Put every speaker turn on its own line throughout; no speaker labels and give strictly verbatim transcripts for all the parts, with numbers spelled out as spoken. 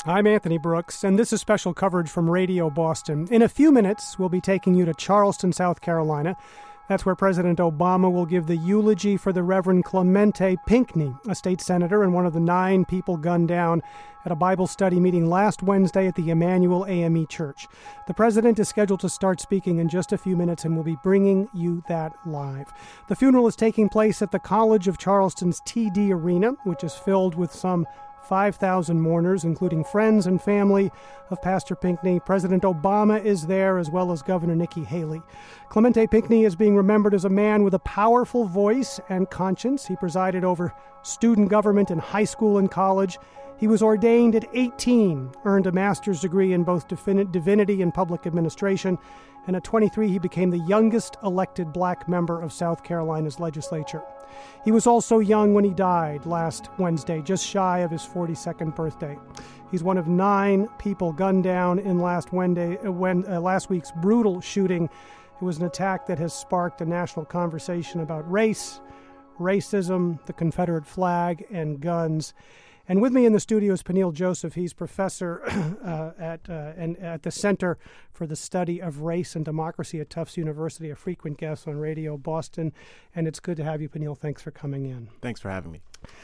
I'm Anthony Brooks, and this is special coverage from Radio Boston. In a few minutes, we'll be taking you to Charleston, South Carolina. That's where President Obama will give the eulogy for the Reverend Clemente Pinckney, a state senator and one of the nine people gunned down at a Bible study meeting last Wednesday at the Emmanuel A M E Church. The president is scheduled to start speaking in just a few minutes, and we'll be bringing you that live. The funeral is taking place at the College of Charleston's T D Arena, which is filled with some five thousand mourners, including friends and family of Pastor Pinckney. President Obama is there, as well as Governor Nikki Haley. Clemente Pinckney is being remembered as a man with a powerful voice and conscience. He presided over student government in high school and college. He was ordained at eighteen, earned a master's degree in both divinity and public administration, and at twenty-three he became the youngest elected black member of South Carolina's legislature. He was also young when he died last Wednesday, just shy of his forty-second birthday. He's one of nine people gunned down in last Wednesday, when, uh, last week's brutal shooting. It was an attack that has sparked a national conversation about race, racism, the Confederate flag, and guns. And with me in the studio is Peniel Joseph. He's professor uh, at uh, and at the Center for the Study of Race and Democracy at Tufts University, a frequent guest on Radio Boston. And it's good to have you, Peniel. Thanks for coming in.
Thanks for having me.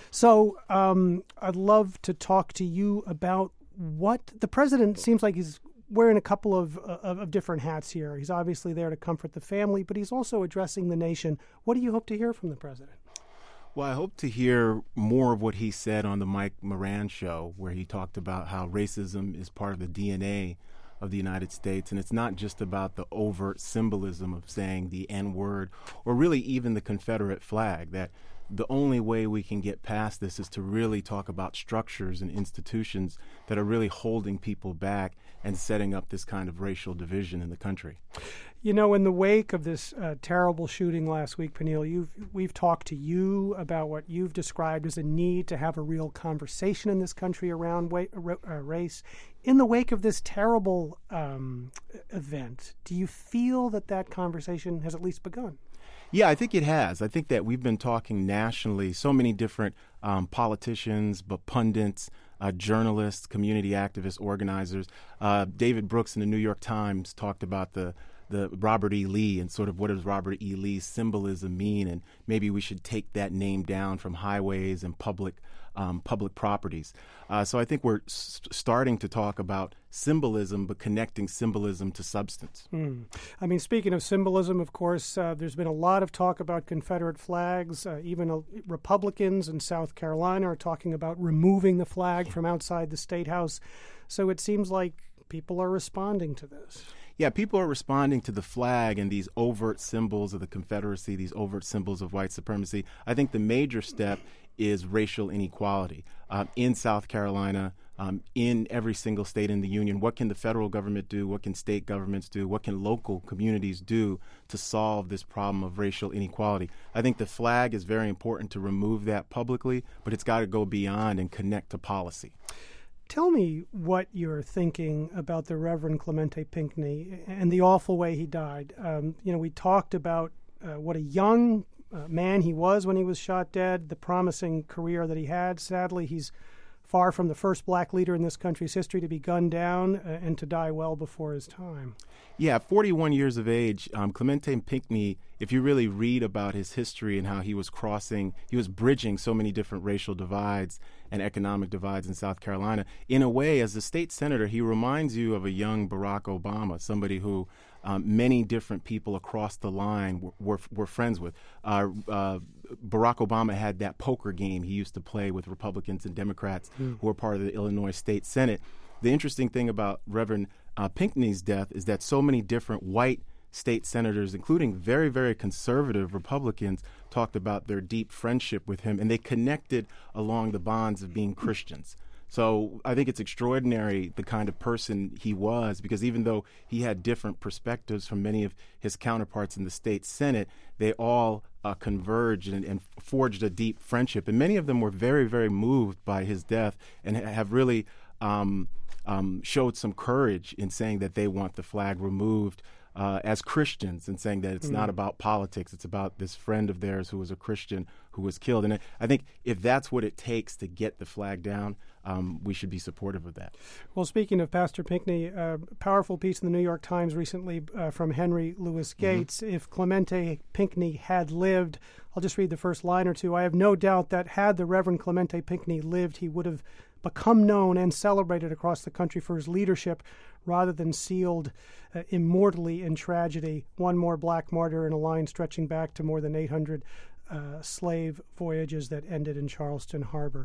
So um, I'd love to talk to you about what the president seems like he's wearing a couple of, of, of different hats here. He's obviously there to comfort the family, but he's also addressing the nation. What do you hope to hear from the president?
Well, I hope to hear more of what he said on the Mike Moran show, where he talked about how racism is part of the D N A of the United States, and it's not just about the overt symbolism of saying the N-word or really even the Confederate flag, that the only way we can get past this is to really talk about structures and institutions that are really holding people back and setting up this kind of racial division in the country.
You know, in the wake of this uh, terrible shooting last week, Peniel, you've we've talked to you about what you've described as a need to have a real conversation in this country around wa- uh, race. In the wake of this terrible um, event, do you feel that that conversation has at least begun?
Yeah, I think it has. I think that we've been talking nationally, so many different um, politicians, but pundits, uh, journalists, community activists, organizers. Uh, David Brooks in the New York Times talked about the the Robert E. Lee and sort of what does Robert E. Lee's symbolism mean, and maybe we should take that name down from highways and public um, public properties. Uh, so I think we're s- starting to talk about symbolism, but connecting symbolism to substance.
Mm. I mean, speaking of symbolism, of course, uh, there's been a lot of talk about Confederate flags. Uh, even uh, Republicans in South Carolina are talking about removing the flag from outside the State House. So it seems like people are responding to this.
Yeah, people are responding to the flag and these overt symbols of the Confederacy, these overt symbols of white supremacy. I think the major step is racial inequality. Uh, in South Carolina, um, in every single state in the union, what can the federal government do? What can state governments do? What can local communities do to solve this problem of racial inequality? I think the flag is very important to remove that publicly, but it's got to go beyond and connect to policy.
Tell me what you're thinking about the Reverend Clemente Pinckney and the awful way he died. Um, you know, we talked about uh, what a young uh, man he was when he was shot dead, the promising career that he had. Sadly, he's far from the first black leader in this country's history to be gunned down uh, and to die well before his time.
Yeah, forty-one years of age, um, Clemente Pinckney, if you really read about his history and how he was crossing, he was bridging so many different racial divides and economic divides in South Carolina. In a way, as a state senator, he reminds you of a young Barack Obama, somebody who um, many different people across the line were, were, were friends with. Uh, uh, Barack Obama had that poker game he used to play with Republicans and Democrats mm. who were part of the Illinois State Senate. The interesting thing about Reverend uh, Pinckney's death is that so many different white state senators, including very, very conservative Republicans, talked about their deep friendship with him, and they connected along the bonds of being Christians. So I think it's extraordinary the kind of person he was, because even though he had different perspectives from many of his counterparts in the state Senate, they all uh, converged and, and forged a deep friendship. And many of them were very, very moved by his death and ha- have really um, um, showed some courage in saying that they want the flag removed uh, as Christians and saying that it's mm. not about politics. It's about this friend of theirs who was a Christian who was killed. And I think if that's what it takes to get the flag down, um, we should be supportive of that. Well,
speaking of Pastor Pinckney, a uh, powerful piece in the New York Times recently uh, from Henry Louis Gates. Mm-hmm. If Clemente Pinckney had lived, I'll just read the first line or two. I have no doubt that had the Reverend Clemente Pinckney lived, he would have become known and celebrated across the country for his leadership rather than sealed uh, immortally in tragedy. One more black martyr in a line stretching back to more than eight hundred uh, slave voyages that ended in Charleston Harbor.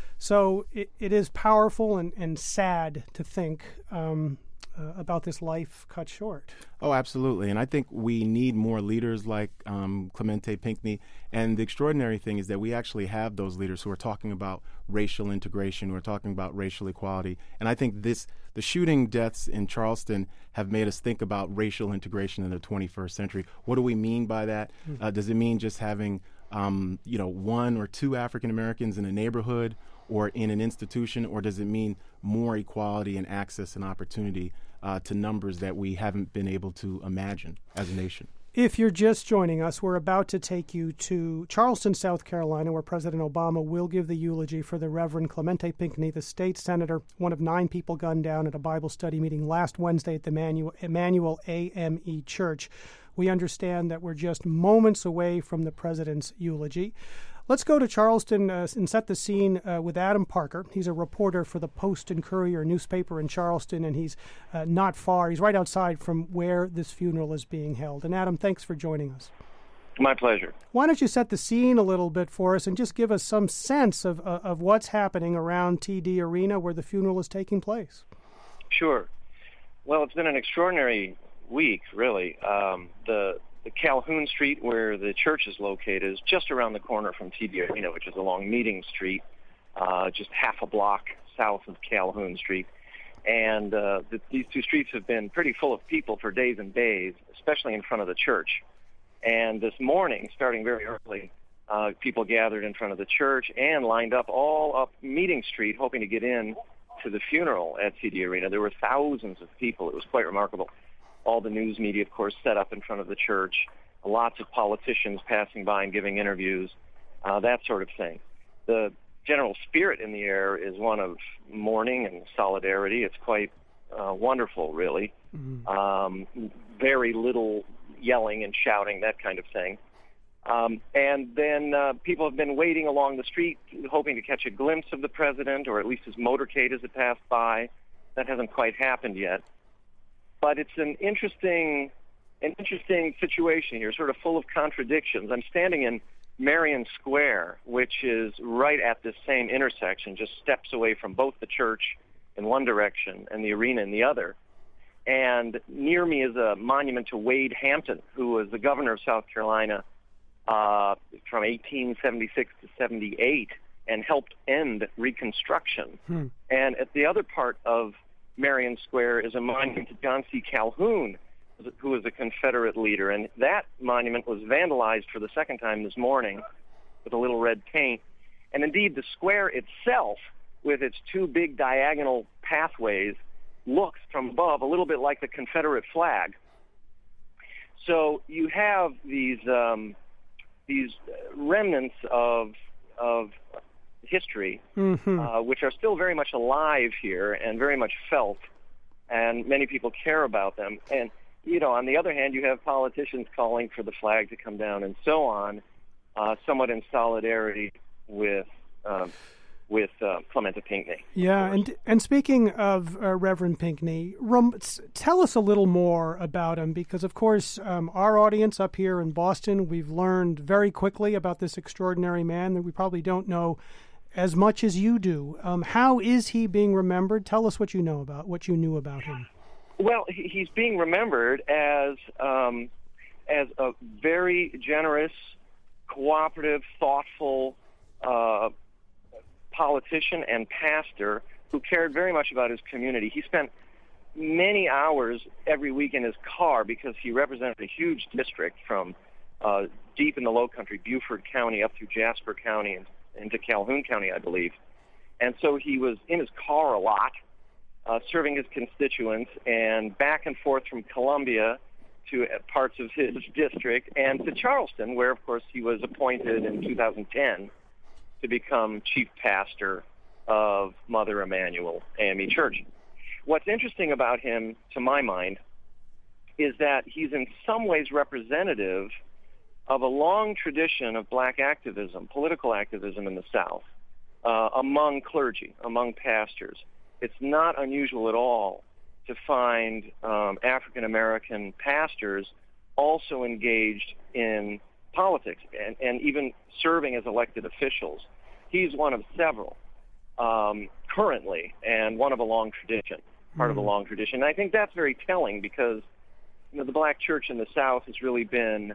So it, it is powerful and, and sad to think um, uh, about this life cut short.
Oh, absolutely. And I think we need more leaders like um, Clemente Pinckney. And the extraordinary thing is that we actually have those leaders who are talking about racial integration, who are talking about racial equality. And I think this, the shooting deaths in Charleston have made us think about racial integration in the twenty-first century. What do we mean by that? Mm-hmm. Uh, does it mean just having, um, you know, one or two African Americans in a neighborhood or in an institution, or does it mean more equality and access and opportunity uh, to numbers that we haven't been able to imagine as a nation?
If you're just joining us, we're about to take you to Charleston, South Carolina, where President Obama will give the eulogy for the Reverend Clemente Pinckney, the state senator, one of nine people gunned down at a Bible study meeting last Wednesday at the Emmanuel, Emmanuel A M E Church. We understand that we're just moments away from the president's eulogy. Let's go to Charleston uh, and set the scene uh, with Adam Parker. He's a reporter for the Post and Courier newspaper in Charleston, and he's uh, not far. He's right outside from where this funeral is being held. And Adam, thanks for joining us.
My pleasure.
Why don't you set the scene a little bit for us and just give us some sense of, uh, of what's happening around T D Arena where the funeral is taking place?
Sure. Well, it's been an extraordinary week, really. Um, the The Calhoun Street, where the church is located, is just around the corner from T D Arena, which is along Meeting Street, uh, just half a block south of Calhoun Street. And uh, the, these two streets have been pretty full of people for days and days, especially in front of the church. And this morning, starting very early, uh, people gathered in front of the church and lined up all up Meeting Street, hoping to get in to the funeral at T D Arena. There were thousands of people. It was quite remarkable. All the news media, of course, set up in front of the church, lots of politicians passing by and giving interviews, uh, that sort of thing. The general spirit in the air is one of mourning and solidarity. It's quite uh, wonderful, really. Mm-hmm. Um, very little yelling and shouting, that kind of thing. Um, and then uh, people have been waiting along the street, hoping to catch a glimpse of the president, or at least his motorcade as it passed by. That hasn't quite happened yet. But it's an interesting, an interesting situation here, sort of full of contradictions. I'm standing in Marion Square, which is right at this same intersection, just steps away from both the church in one direction and the arena in the other. And near me is a monument to Wade Hampton, who was the governor of South Carolina uh, from eighteen seventy-six to seventy-eight and helped end Reconstruction. Hmm. And at the other part of Marion Square is a monument to John C. Calhoun, who was a Confederate leader. And that monument was vandalized for the second time this morning with a little red paint. And indeed, the square itself, with its two big diagonal pathways, looks from above a little bit like the Confederate flag. So you have these um, these remnants of of history, mm-hmm. uh, which are still very much alive here and very much felt, and many people care about them. And, you know, on the other hand, you have politicians calling for the flag to come down and so on, uh, somewhat in solidarity with um, with uh, Clemente Pinckney.
Yeah, and and speaking of uh, Reverend Pinckney, Rum, tell us a little more about him, because, of course, um, our audience up here in Boston, we've learned very quickly about this extraordinary man that we probably don't know as much as you do. Um, how is he being remembered? Tell us what you know about, what you knew about him.
Well, he's being remembered as um, as a very generous, cooperative, thoughtful uh, politician and pastor who cared very much about his community. He spent many hours every week in his car because he represented a huge district from uh, deep in the Lowcountry, Beaufort County, up through Jasper County and into Calhoun County, I believe. And so he was in his car a lot, uh, serving his constituents, and back and forth from Columbia to parts of his district and to Charleston, where, of course, he was appointed in two thousand ten to become chief pastor of Mother Emanuel A M E Church. What's interesting about him, to my mind, is that he's in some ways representative of a long tradition of black activism, political activism in the South, uh, among clergy, among pastors. It's not unusual at all to find um, African-American pastors also engaged in politics and, and even serving as elected officials. He's one of several um, currently, and one of a long tradition, part mm. of a long tradition. And I think that's very telling because, you know, the black church in the South has really been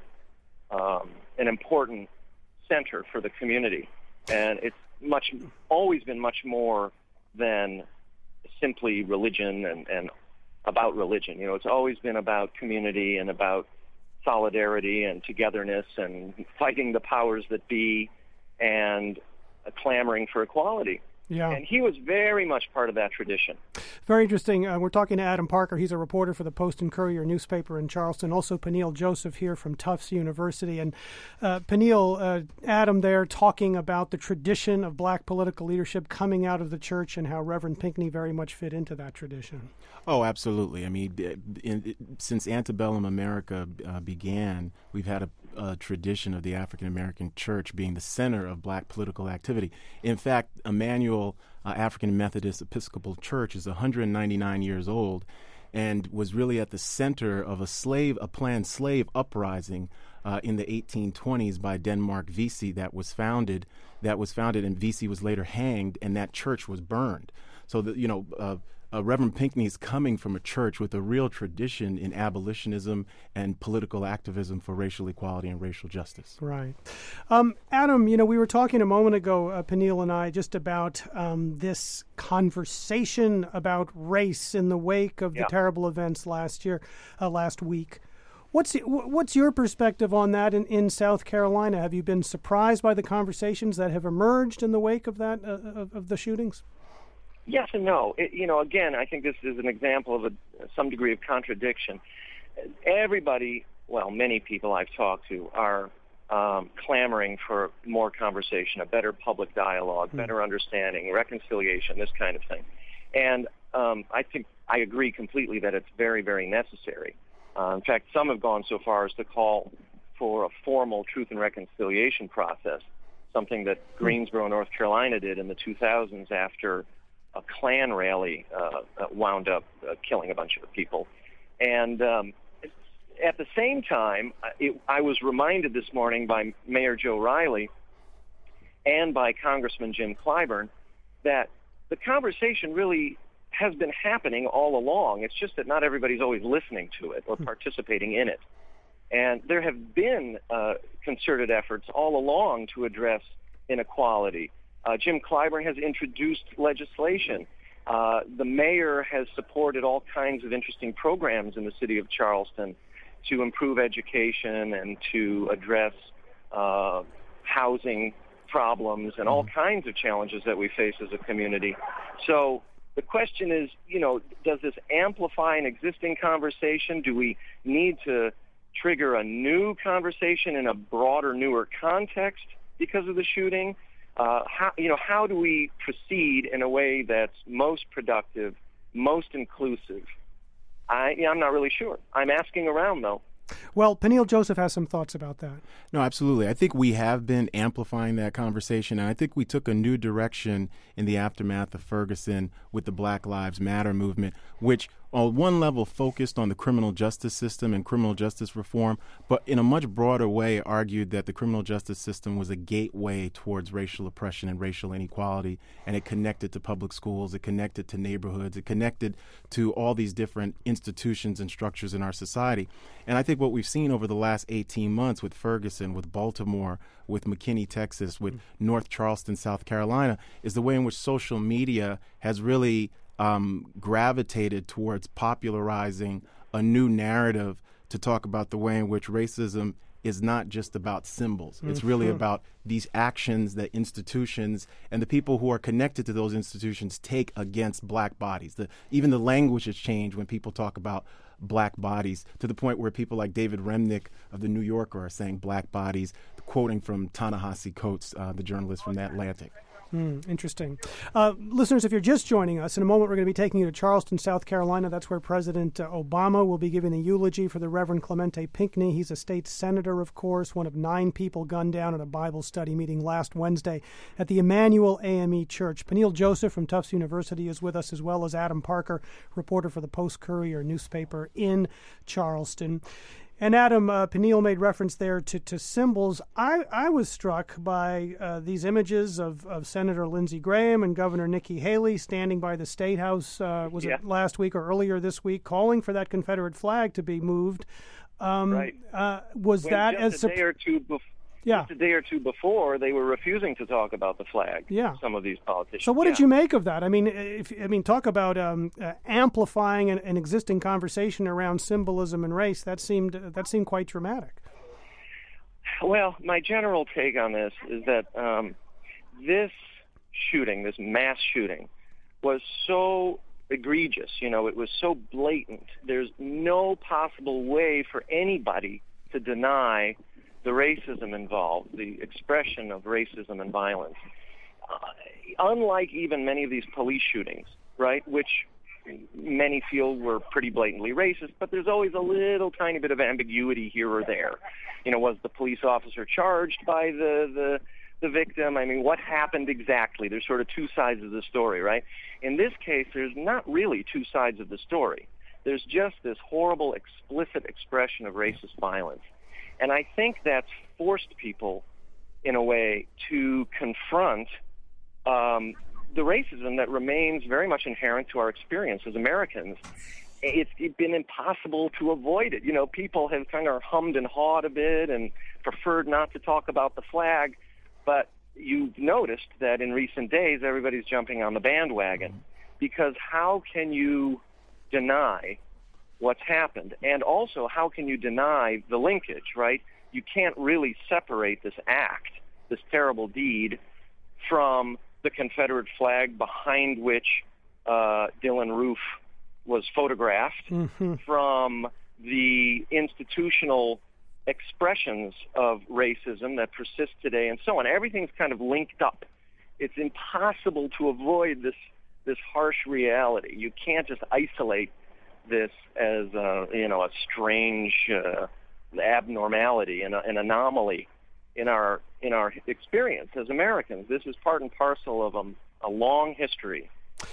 um, an important center for the community, and it's much always been much more than simply religion and, and about religion. You know, it's always been about community and about solidarity and togetherness and fighting the powers that be and uh, clamoring for equality.
Yeah.
And he was very much part of that tradition.
Very interesting. Uh, we're talking to Adam Parker. He's a reporter for the Post and Courier newspaper in Charleston. Also, Peniel Joseph here from Tufts University. And uh, Peniel, uh, Adam there talking about the tradition of black political leadership coming out of the church and how Reverend Pinckney very much fit into that tradition.
Oh, absolutely. I mean, in, in, since antebellum America uh, began, we've had a, a tradition of the African American church being the center of black political activity. In fact, Emanuel uh, African Methodist Episcopal Church is one hundred ninety-nine years old and was really at the center of a slave, a planned slave uprising uh, in the eighteen twenties by Denmark Vesey that was founded, that was founded, and Vesey was later hanged, and that church was burned. So, the, you know, uh, Uh, Reverend Pinckney is coming from a church with a real tradition in abolitionism and political activism for racial equality and racial justice.
Right. Um, Adam, you know, we were talking a moment ago, uh, Peniel and I, just about um, this conversation about race in the wake of
yeah.
the terrible events last year, uh, last week. What's what's your perspective on that in, in South Carolina? Have you been surprised by the conversations that have emerged in the wake of that uh, of, of the shootings?
Yes and no. It, you know, again, I think this is an example of a, some degree of contradiction. Everybody, well, many people I've talked to are um, clamoring for more conversation, a better public dialogue, mm. better understanding, reconciliation, this kind of thing. And um, I think I agree completely that it's very, very necessary. Uh, in fact, some have gone so far as to call for a formal truth and reconciliation process, something that Greensboro, North Carolina did in the two thousands after a Klan rally uh, wound up uh, killing a bunch of people. And um, at the same time, it, I was reminded this morning by Mayor Joe Riley and by Congressman Jim Clyburn that the conversation really has been happening all along. It's just that not everybody's always listening to it or participating in it. And there have been uh, concerted efforts all along to address inequality. Uh, Jim Clyburn has introduced legislation. Uh, the mayor has supported all kinds of interesting programs in the city of Charleston to improve education and to address uh, housing problems and all kinds of challenges that we face as a community. So the question is, you know, does this amplify an existing conversation? Do we need to trigger a new conversation in a broader, newer context because of the shooting? Uh, how, you know, how do we proceed in a way that's most productive, most inclusive? I, you know, I'm not really sure. I'm asking around, though.
Well, Peniel Joseph has some thoughts about that.
No, absolutely. I think we have been amplifying that conversation, and I think we took a new direction in the aftermath of Ferguson with the Black Lives Matter movement, which on one level focused on the criminal justice system and criminal justice reform, but in a much broader way argued that the criminal justice system was a gateway towards racial oppression and racial inequality, and it connected to public schools, it connected to neighborhoods, it connected to all these different institutions and structures in our society. And I think what we've seen over the last eighteen months with Ferguson, with Baltimore, with McKinney, Texas, with mm-hmm. North Charleston, South Carolina, is the way in which social media has really um, gravitated towards popularizing a new narrative to talk about the way in which racism is not just about symbols. Mm-hmm. It's really about these actions that institutions and the people who are connected to those institutions take against black bodies. The, even the language has changed when people talk about black bodies, to the point where people like David Remnick of The New Yorker are saying black bodies, quoting from Ta-Nehisi Coates, uh, the journalist from The Atlantic.
Mm, interesting. Uh, listeners, if you're just joining us, in a moment we're going to be taking you to Charleston, South Carolina. That's where President uh, Obama will be giving the eulogy for the Reverend Clemente Pinckney. He's a state senator, of course, one of nine people gunned down at a Bible study meeting last Wednesday at the Emmanuel A M E Church. Peniel Joseph from Tufts University is with us, as well as Adam Parker, reporter for the Post-Courier newspaper in Charleston. And Adam, uh, Peniel made reference there to, to symbols. I, I was struck by uh, these images of, of Senator Lindsey Graham and Governor Nikki Haley standing by the State House, uh, was yeah. it last week or earlier this week, calling for that Confederate flag to be moved. Um,
right.
Uh, was
when
that
just
as...
a day or two before?
Yeah.
Just a day or two before, they were refusing to talk about the flag.
Yeah.
Some of these politicians.
So what
yeah.
did you make of that? I mean, if I mean, talk about um, uh, amplifying an, an existing conversation around symbolism and race. That seemed that seemed quite dramatic.
Well, my general take on this is that um, this shooting, this mass shooting, was so egregious. You know, it was so blatant. There's no possible way for anybody to deny the racism involved, the expression of racism and violence. Uh, unlike even many of these police shootings, right, which many feel were pretty blatantly racist, but there's always a little tiny bit of ambiguity here or there. You know, was the police officer charged by the, the, the victim? I mean, what happened exactly? There's sort of two sides of the story, right? In this case, there's not really two sides of the story. There's just this horrible, explicit expression of racist violence. And I think that's forced people, in a way, to confront um, the racism that remains very much inherent to our experience as Americans. It's been impossible to avoid it. You know, people have kind of hummed and hawed a bit and preferred not to talk about the flag, but you've noticed that in recent days everybody's jumping on the bandwagon, because how can you deny what's happened? And also, how can you deny the linkage, right? You can't really separate this act, this terrible deed, from the Confederate flag behind which uh, Dylann Roof was photographed, mm-hmm. from the institutional expressions of racism that persist today, and so on. Everything's kind of linked up. It's impossible to avoid this, this harsh reality. You can't just isolate this as a, you know, a strange uh, abnormality and an anomaly in our in our experience as Americans. This is part and parcel of a, a long history,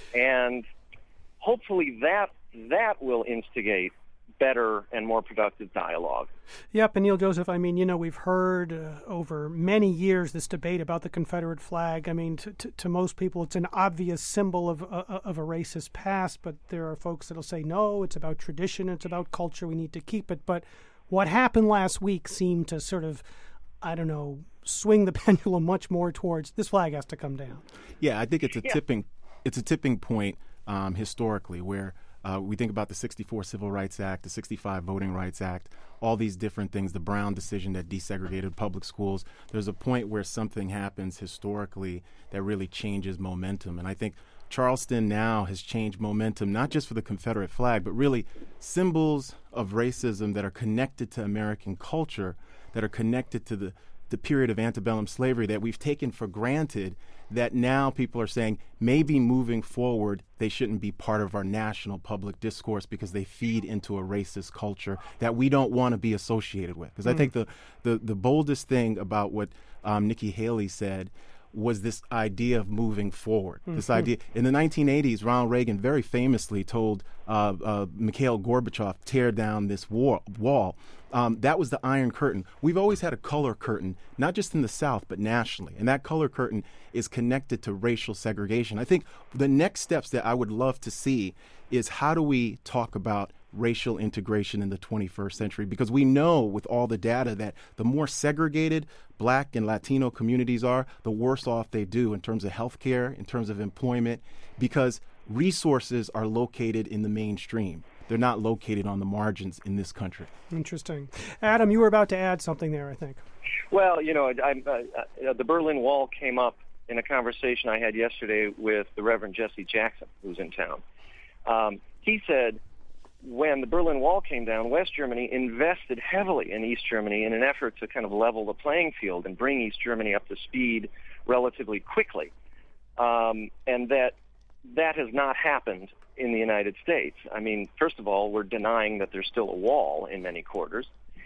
and hopefully that that will instigate better and more productive dialogue.
Yeah, Peniel Joseph, I mean, you know, we've heard uh, over many years this debate about the Confederate flag. I mean, to, to, to most people, it's an obvious symbol of, uh, of a racist past, but there are folks that'll say, no, it's about tradition, it's about culture, we need to keep it. But what happened last week seemed to sort of, I don't know, swing the pendulum much more towards this flag has to come down.
Yeah, I think it's a
yeah.
tipping, it's a tipping point um, historically where Uh, we think about the sixty-four Civil Rights Act, the sixty-five Voting Rights Act, all these different things, the Brown decision that desegregated public schools. There's a point where something happens historically that really changes momentum. And I think Charleston now has changed momentum, not just for the Confederate flag, but really symbols of racism that are connected to American culture, that are connected to the, the period of antebellum slavery that we've taken for granted, that now people are saying maybe moving forward they shouldn't be part of our national public discourse because they feed into a racist culture that we don't want to be associated with. Because mm. I think the, the, the boldest thing about what um, Nikki Haley said was this idea of moving forward. Mm-hmm. This idea in the nineteen eighties, Ronald Reagan very famously told uh, uh, Mikhail Gorbachev, tear down this war, wall. Um, that was the Iron Curtain. We've always had a color curtain, not just in the South, but nationally. And that color curtain is connected to racial segregation. I think the next steps that I would love to see is how do we talk about racial integration in the twenty-first century? Because we know with all the data that the more segregated Black and Latino communities are, the worse off they do in terms of healthcare, in terms of employment, because resources are located in the mainstream. they're not located on the margins in this country.
Interesting. Adam, you were about to add something there, I think.
Well, you know, I, I, uh, the Berlin Wall came up in a conversation I had yesterday with the Reverend Jesse Jackson, who's in town. Um, he said when the Berlin Wall came down, West Germany invested heavily in East Germany in an effort to kind of level the playing field and bring East Germany up to speed relatively quickly. Um, and that that has not happened in the United States. I mean, first of all, we're denying that there's still a wall in many quarters,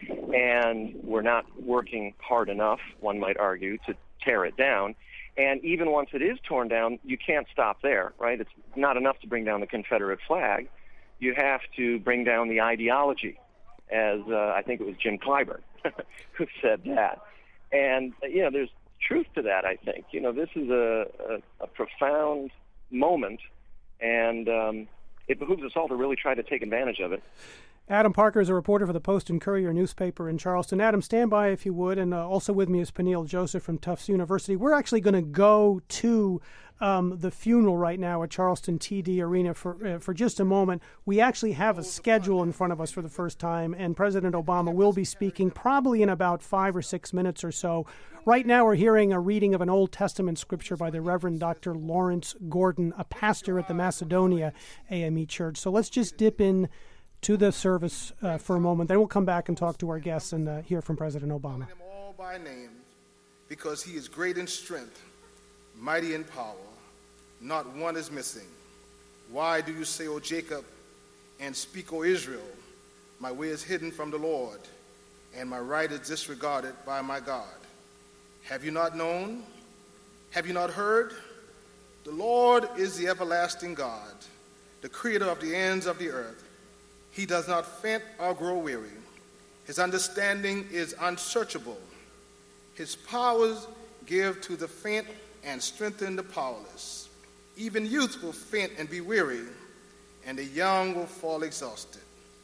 and we're not working hard enough, one might argue, to tear it down. And even once it is torn down, you can't stop there, right? It's not enough to bring down the Confederate flag. You have to bring down the ideology, as uh, I think it was Jim Clyburn who said that. And, you know, there's truth to that, I think. You know, this is a, a, a profound moment, and um, it behooves us all to really try to take advantage of it.
Adam Parker is a reporter for the Post and Courier newspaper in Charleston. Adam, stand by if you would. And uh, also with me is Peniel Joseph from Tufts University. We're actually going to go to um, the funeral right now at Charleston T D Arena for uh, for just a moment. We actually have a schedule in front of us for the first time, and President Obama will be speaking probably in about five or six minutes or so. Right now we're hearing a reading of an Old Testament scripture by the Reverend Doctor Lawrence Gordon, a pastor at the Macedonia A M E Church. So let's just dip in to the service uh, for a moment. Then we'll come back and talk to our guests and uh, hear from President Obama.
Him all by name, because he is great in strength, mighty in power. Not one is missing. Why do you say, O Jacob, and speak, O Israel, my way is hidden from the Lord, and my right is disregarded by my God? Have you not known? Have you not heard? The Lord is the everlasting God, the creator of the ends of the earth. He does not faint or grow weary. His understanding is unsearchable. His powers give to the faint and strengthen the powerless. Even youth will faint and be weary, and the young will fall exhausted.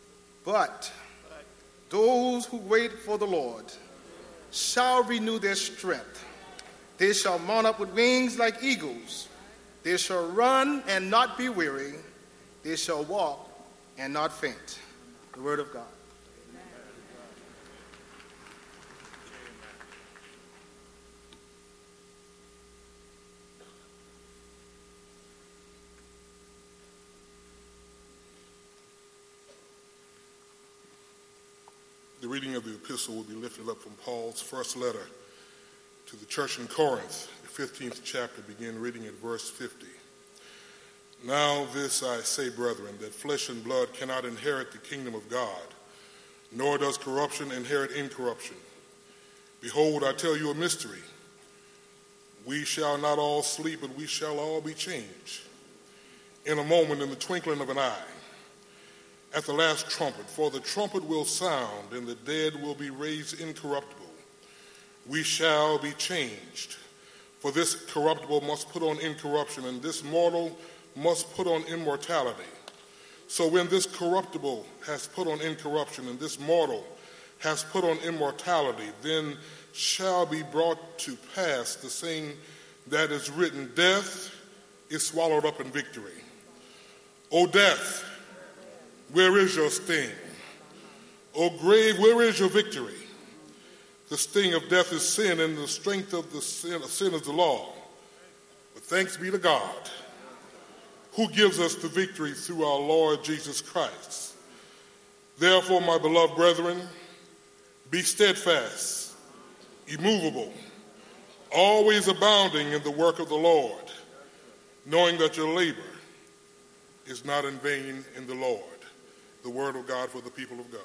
But those who wait for the Lord shall renew their strength. They shall mount up with wings like eagles. They shall run and not be weary. They shall walk and not faint. The word of God.
The reading of the epistle will be lifted up from Paul's first letter to the church in Corinth, the fifteenth chapter, begin reading at verse fifty. Now this I say, brethren, that flesh and blood cannot inherit the kingdom of God, nor does corruption inherit incorruption. Behold, I tell you a mystery. We shall not all sleep, but we shall all be changed. In a moment, in the twinkling of an eye, at the last trumpet, for the trumpet will sound, and the dead will be raised incorruptible. We shall be changed. For this corruptible must put on incorruption, and this mortal must put on immortality. So when this corruptible has put on incorruption, and this mortal has put on immortality, then shall be brought to pass the saying that is written, death is swallowed up in victory. O death, where is your sting? O grave, where is your victory? The sting of death is sin, and the strength of the sin of sin is the law. But thanks be to God, who gives us the victory through our Lord Jesus Christ. Therefore, my beloved brethren, be steadfast, immovable, always abounding in the work of the Lord, knowing that your labor is not in vain in the Lord. The word of God for the people of God.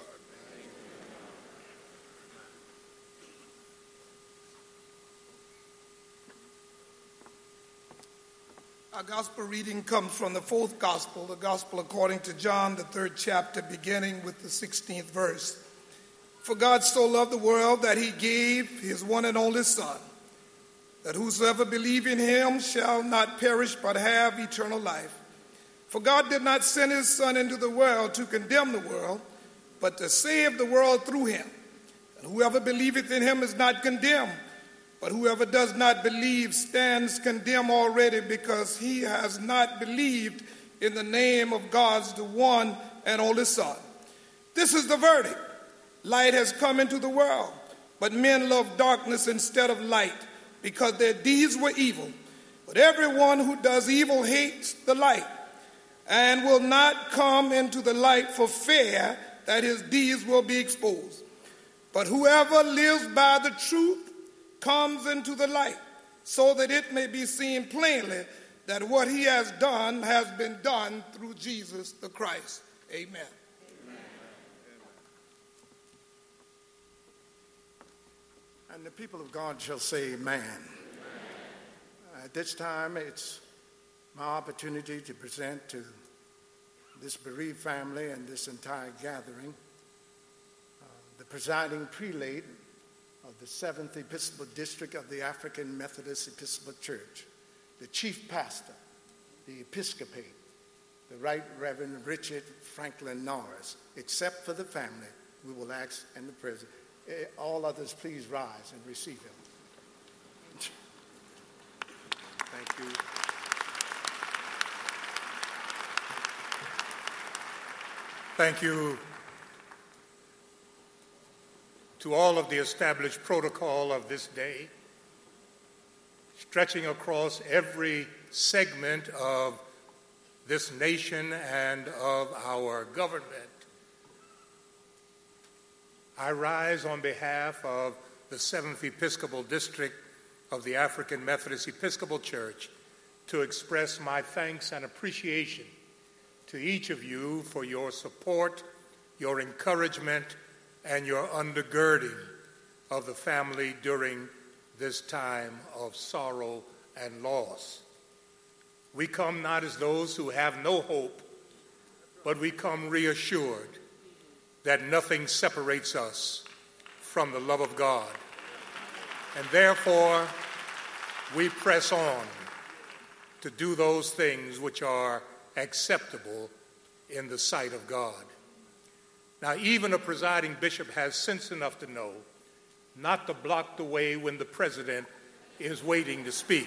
Our gospel reading comes from the fourth gospel, the gospel according to John, the third chapter, beginning with the sixteenth verse. For God so loved the world that he gave his one and only Son, that whosoever believe in him shall not perish but have eternal life. For God did not send his Son into the world to condemn the world, but to save the world through him. And whoever believeth in him is not condemned, but whoever does not believe stands condemned already, because he has not believed in the name of God's the one and only Son. This is the verdict. Light has come into the world, but men love darkness instead of light because their deeds were evil. But everyone who does evil hates the light and will not come into the light for fear that his deeds will be exposed. But whoever lives by the truth comes into the light, so that it may be seen plainly that what he has done has been done through Jesus the Christ. Amen. Amen.
And the people of God shall say amen. Amen. At this time, it's my opportunity to present to this bereaved family and this entire gathering uh, the presiding prelate of the seventh Episcopal District of the African Methodist Episcopal Church, the chief pastor, the episcopate, the Right Reverend Richard Franklin Norris. Except for the family, we will ask, and the president. All others, please rise and receive him. Thank you.
Thank you to all of the established protocol of this day, stretching across every segment of this nation and of our government. I rise on behalf of the seventh Episcopal District of the African Methodist Episcopal Church to express my thanks and appreciation to each of you for your support, your encouragement, and your undergirding of the family during this time of sorrow and loss. We come not as those who have no hope, but we come reassured that nothing separates us from the love of God. And therefore, we press on to do those things which are acceptable in the sight of God. Now, even a presiding bishop has sense enough to know not to block the way when the president is waiting to speak.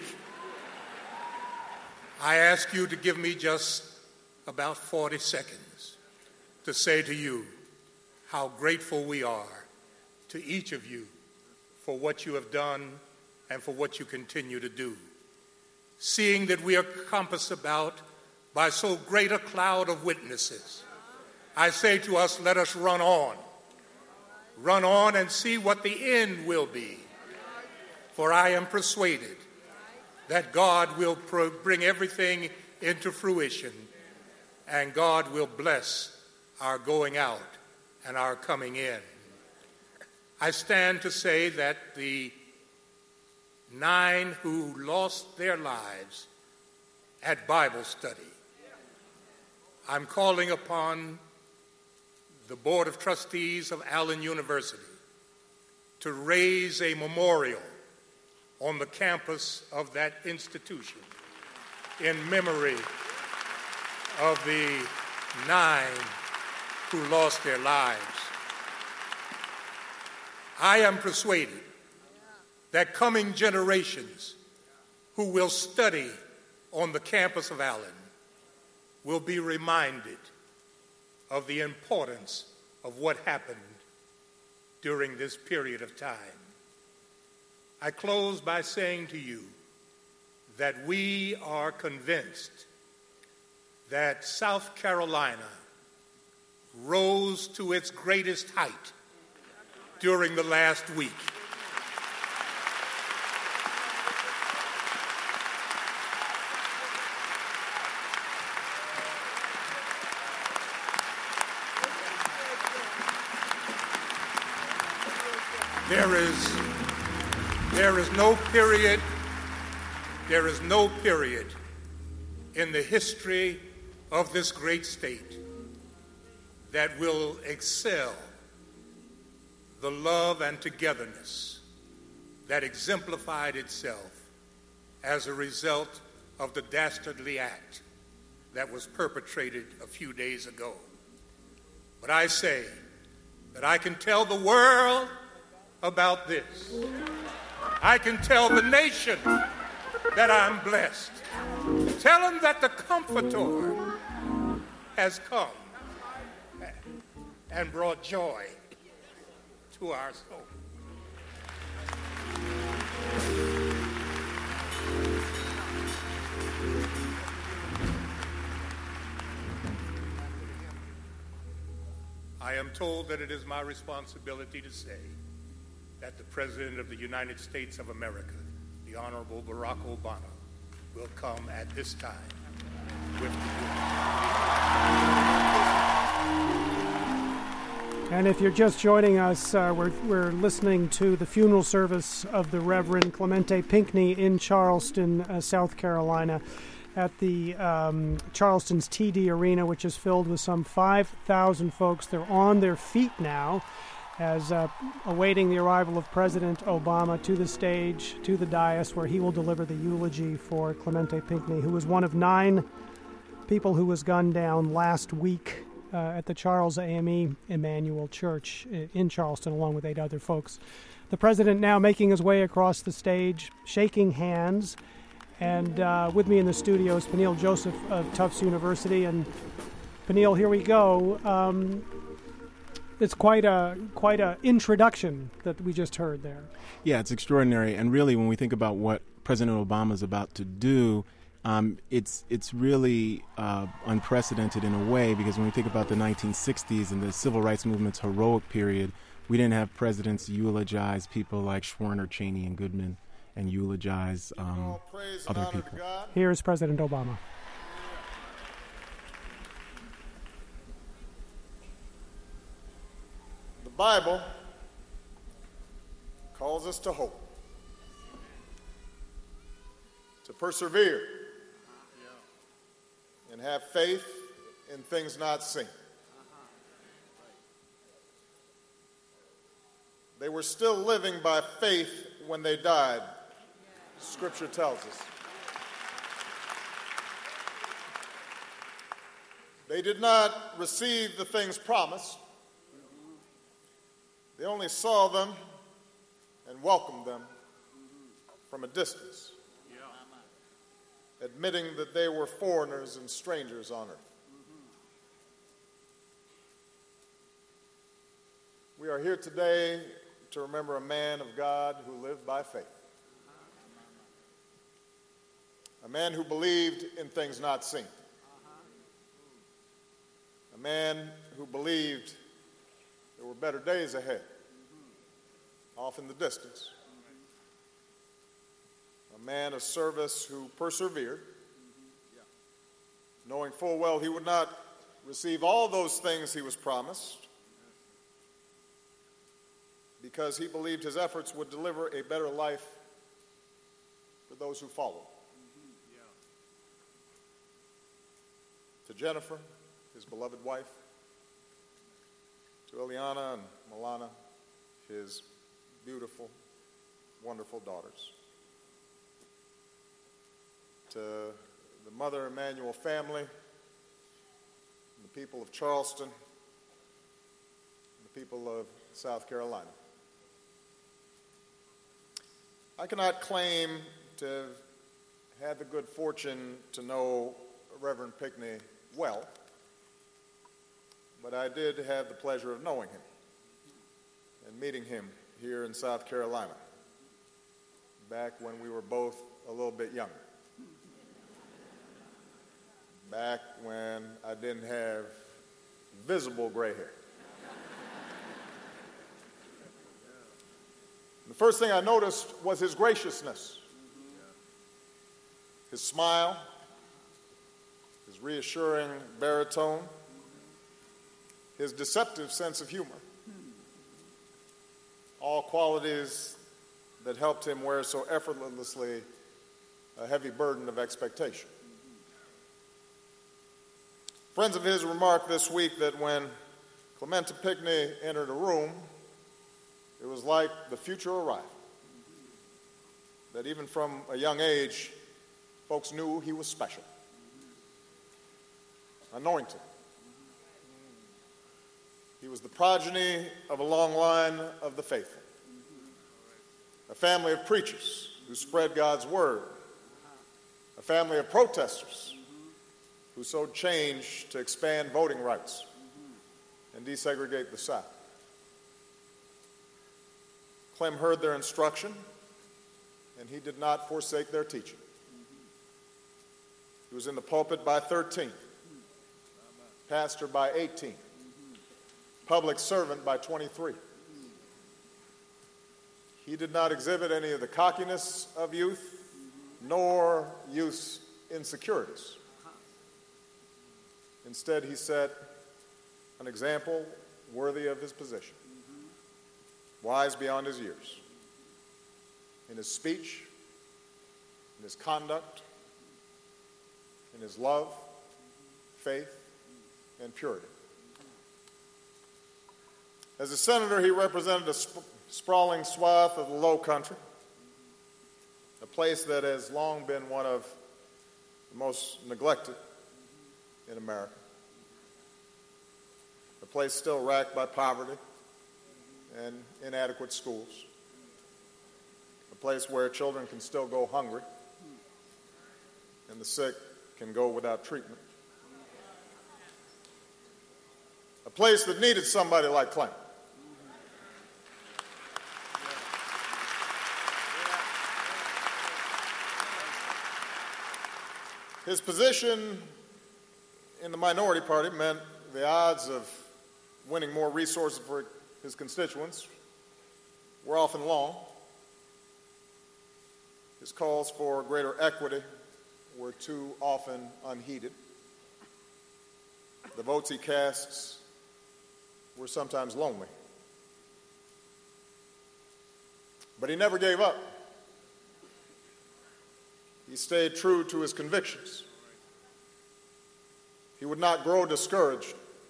I ask you to give me just about forty seconds to say to you how grateful we are to each of you for what you have done and for what you continue to do. Seeing that we are compassed about by so great a cloud of witnesses, I say to us, let us run on. Run on and see what the end will be. For I am persuaded that God will pro- bring everything into fruition, and God will bless our going out and our coming in. I stand to say that the nine who lost their lives at Bible study, I'm calling upon the Board of Trustees of Allen University to raise a memorial on the campus of that institution in memory of the nine who lost their lives. I am persuaded that coming generations who will study on the campus of Allen will be reminded of the importance of what happened during this period of time. I close by saying to you that we are convinced that South Carolina rose to its greatest height during the last week. There is, there is no period, there is no period in the history of this great state that will excel the love and togetherness that exemplified itself as a result of the dastardly act that was perpetrated a few days ago. But I say that I can tell the world about this. I can tell the nation that I'm blessed. Tell them that the Comforter has come. and brought joy to our soul. I am told that it is my responsibility to say that the President of the United States of America, the Honorable Barack Obama, will come at this time with the
And if you're just joining us, uh, we're, we're listening to the funeral service of the Reverend Clemente Pinckney in Charleston, uh, South Carolina, at the um, Charleston's T D Arena, which is filled with some five thousand folks. They're on their feet now as uh, awaiting the arrival of President Obama to the stage, to the dais, where he will deliver the eulogy for Clemente Pinckney, who was one of nine people who was gunned down last week uh, at the Charles A M E Emmanuel Church in Charleston, along with eight other folks. The president now making his way across the stage, shaking hands. And uh, with me in the studio is Peniel Joseph of Tufts University. And Peniel, here we go. Um, it's quite a quite a introduction that we just heard there.
Yeah, it's extraordinary. And really, when we think about what President Obama is about to do, um, it's it's really uh, unprecedented in a way, because when we think about the nineteen sixties and the civil rights movement's heroic period, we didn't have presidents eulogize people like Schwerner, Cheney, and Goodman, and eulogize um, other people.
Here's President Obama.
The Bible calls us to hope, to persevere, and have faith in things not seen. They were still living by faith when they died, Scripture tells us. They did not receive the things promised. They only saw them and welcomed them from a distance, admitting that they were foreigners and strangers on earth. We are here today to remember a man of God who lived by faith. A man who believed in things not seen. A man who believed there were better days ahead, off in the distance. A man of service who persevered, knowing full well he would not receive all those things he was promised, because he believed his efforts would deliver a better life for those who followed. To Jennifer, his beloved wife, to Eliana and Milana, his beautiful, wonderful daughters, to the Mother Emanuel family, and the people of Charleston, and the people of South Carolina. I cannot claim to have had the good fortune to know Reverend Pinckney well, but I did have the pleasure of knowing him and meeting him here in South Carolina back when we were both a little bit younger, back when I didn't have visible gray hair. The first thing I noticed was his graciousness, his smile, his reassuring baritone, his deceptive sense of humor, all qualities that helped him wear so effortlessly a heavy burden of expectation. Friends of his remarked this week that when Clemente Pinckney entered a room, it was like the future arrived. That even from a young age, folks knew he was special. Anointed. He was the progeny of a long line of the faithful. A family of preachers who spread God's word. A family of protesters who sowed change to expand voting rights and desegregate the South. Clem heard their instruction, and he did not forsake their teaching. He was in the pulpit by thirteen, pastor by eighteen, public servant by twenty-three. He did not exhibit any of the cockiness of youth, nor youth's insecurities. Instead, he set an example worthy of his position, wise beyond his years, in his speech, in his conduct, in his love, faith, and purity. As a senator, he represented a sp- sprawling swath of the Low Country, a place that has long been one of the most neglected in America, a place still racked by poverty and inadequate schools, a place where children can still go hungry and the sick can go without treatment, a place that needed somebody like Clem. His position in the minority party meant the odds of winning more resources for his constituents were often long. His calls for greater equity were too often unheeded. The votes he casts were sometimes lonely. But he never gave up. He stayed true to his convictions. He would not grow discouraged.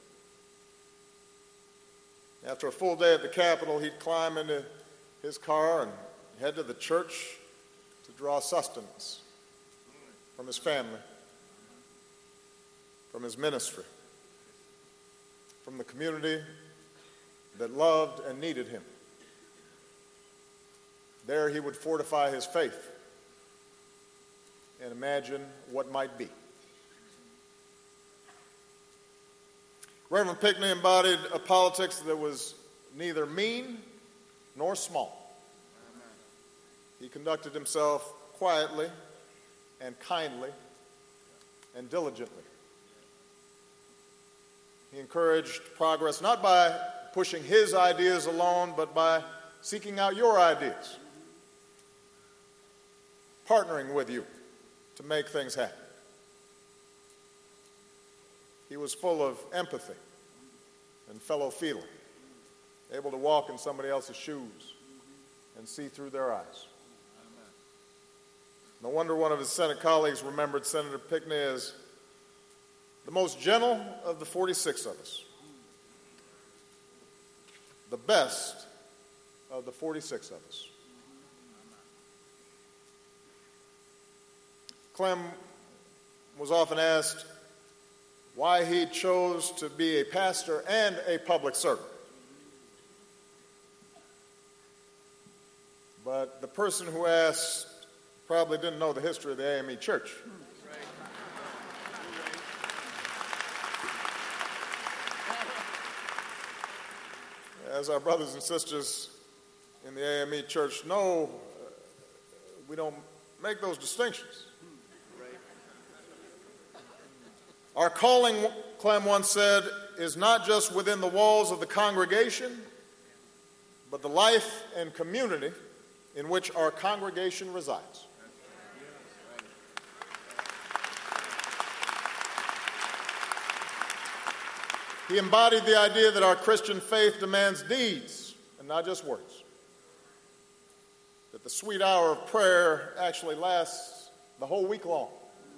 After a full day at the Capitol, he'd climb into his car and head to the church to draw sustenance from his family, from his ministry, from the community that loved and needed him. There he would fortify his faith and imagine what might be. Reverend Pinckney embodied a politics that was neither mean nor small. He conducted himself quietly and kindly and diligently. He encouraged progress not by pushing his ideas alone, but by seeking out your ideas, partnering with you to make things happen. He was full of empathy and fellow feeling, able to walk in somebody else's shoes and see through their eyes. No wonder one of his Senate colleagues remembered Senator Pinckney as the most gentle of the forty-six of us, the best of the forty-six of us. Clem was often asked why he chose to be a pastor and a public servant. But the person who asked probably didn't know the history of the A M E Church. As our brothers and sisters in the A M E Church know, we don't make those distinctions. Our calling, Clem once said, is not just within the walls of the congregation, but the life and community in which our congregation resides. He embodied the idea that our Christian faith demands deeds and not just words. That the sweet hour of prayer actually lasts the whole week long.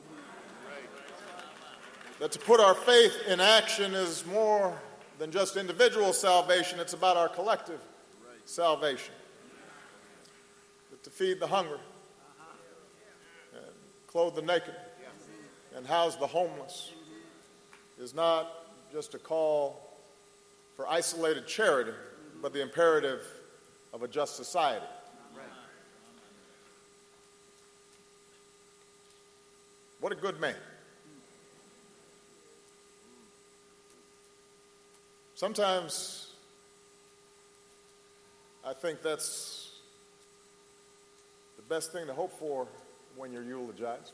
That to put our faith in action is more than just individual salvation, it's about our collective salvation. That to feed the hungry, and clothe the naked, and house the homeless is not just a call for isolated charity, but the imperative of a just society. What a good man. Sometimes I think that's the best thing to hope for when you're eulogized.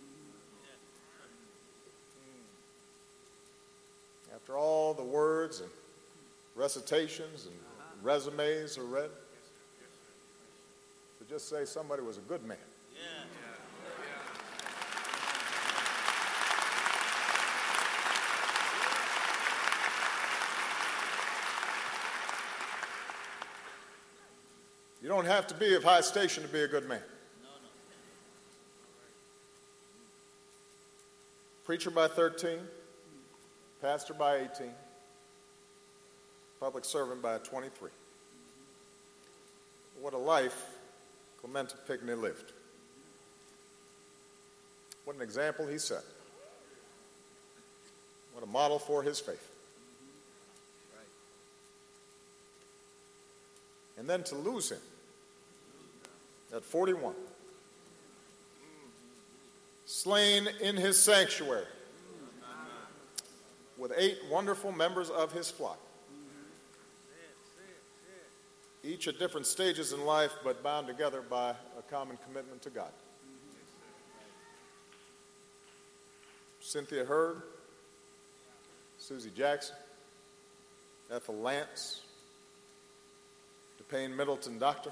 After all the words and recitations and resumes are read, to just say somebody was a good man. You don't have to be of high station to be a good man. Preacher by thirteen, pastor by eighteen, public servant by twenty-three. What a life Clemente Pinckney lived. What an example he set. What a model for his faith. And then to lose him at forty-one, slain in his sanctuary with eight wonderful members of his flock, each at different stages in life but bound together by a common commitment to God. Cynthia Hurd, Susie Jackson, Ethel Lance, DePayne Middleton Doctor,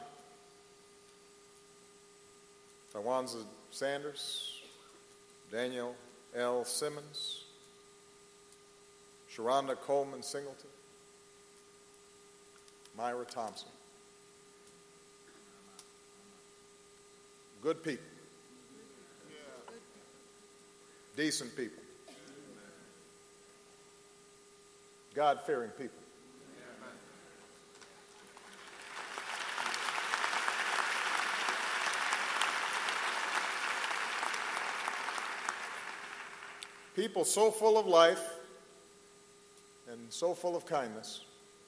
Tawanza Sanders, Daniel L. Simmons, Sharonda Coleman Singleton, Myra Thompson. Good people. Decent people. God-fearing people. People so full of life and so full of kindness.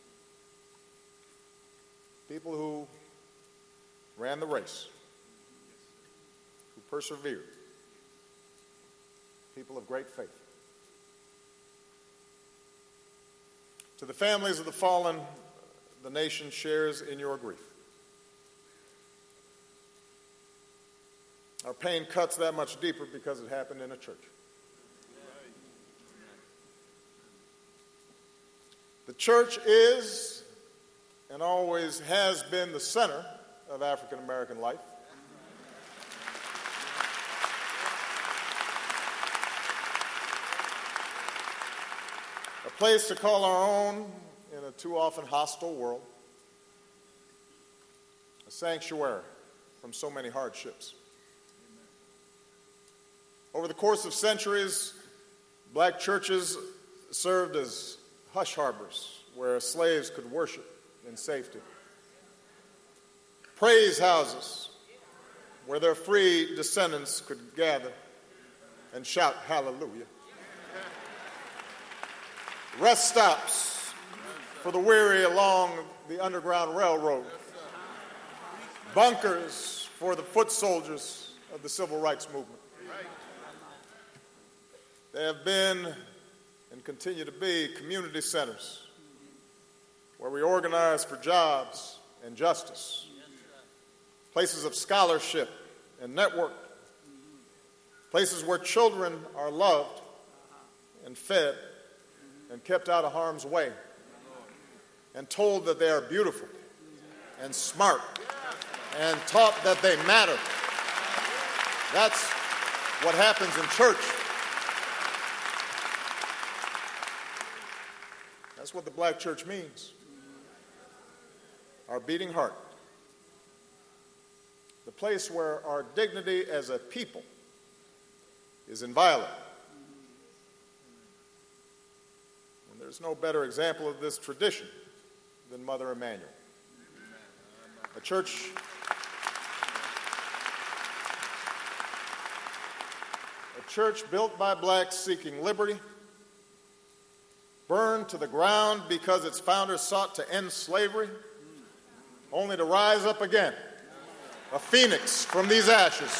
People who ran the race, who persevered. People of great faith. To the families of the fallen, the nation shares in your grief. Our pain cuts that much deeper because it happened in a church. The church is and always has been the center of African American life. A place to call our own in a too often hostile world. A sanctuary from so many hardships. Over the course of centuries, black churches served as hush harbors where slaves could worship in safety. Praise houses where their free descendants could gather and shout hallelujah. Rest stops for the weary along the Underground Railroad. Bunkers for the foot soldiers of the civil rights movement. They have been and continue to be community centers where we organize for jobs and justice, places of scholarship and network, places where children are loved and fed and kept out of harm's way and told that they are beautiful and smart and taught that they matter. That's what happens in church. That's what the black church means. Our beating heart. The place where our dignity as a people is inviolate. And there's no better example of this tradition than Mother Emanuel. A church, a church built by blacks seeking liberty, burned to the ground because its founders sought to end slavery, only to rise up again, a phoenix from these ashes.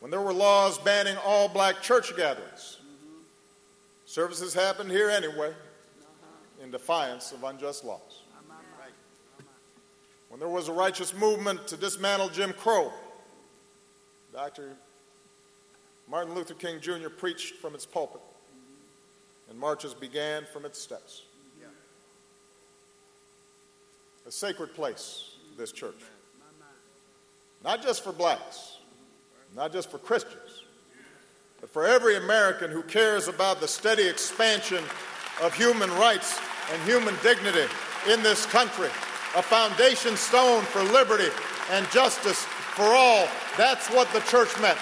when there were laws banning all black church gatherings. Services happened here anyway, in defiance of unjust laws. When there was a righteous movement to dismantle Jim Crow, Doctor Martin Luther King Junior preached from its pulpit, and marches began from its steps. A sacred place, this church. Not just for blacks, not just for Christians, but for every American who cares about the steady expansion of human rights and human dignity in this country, a foundation stone for liberty and justice for all. That's what the church meant.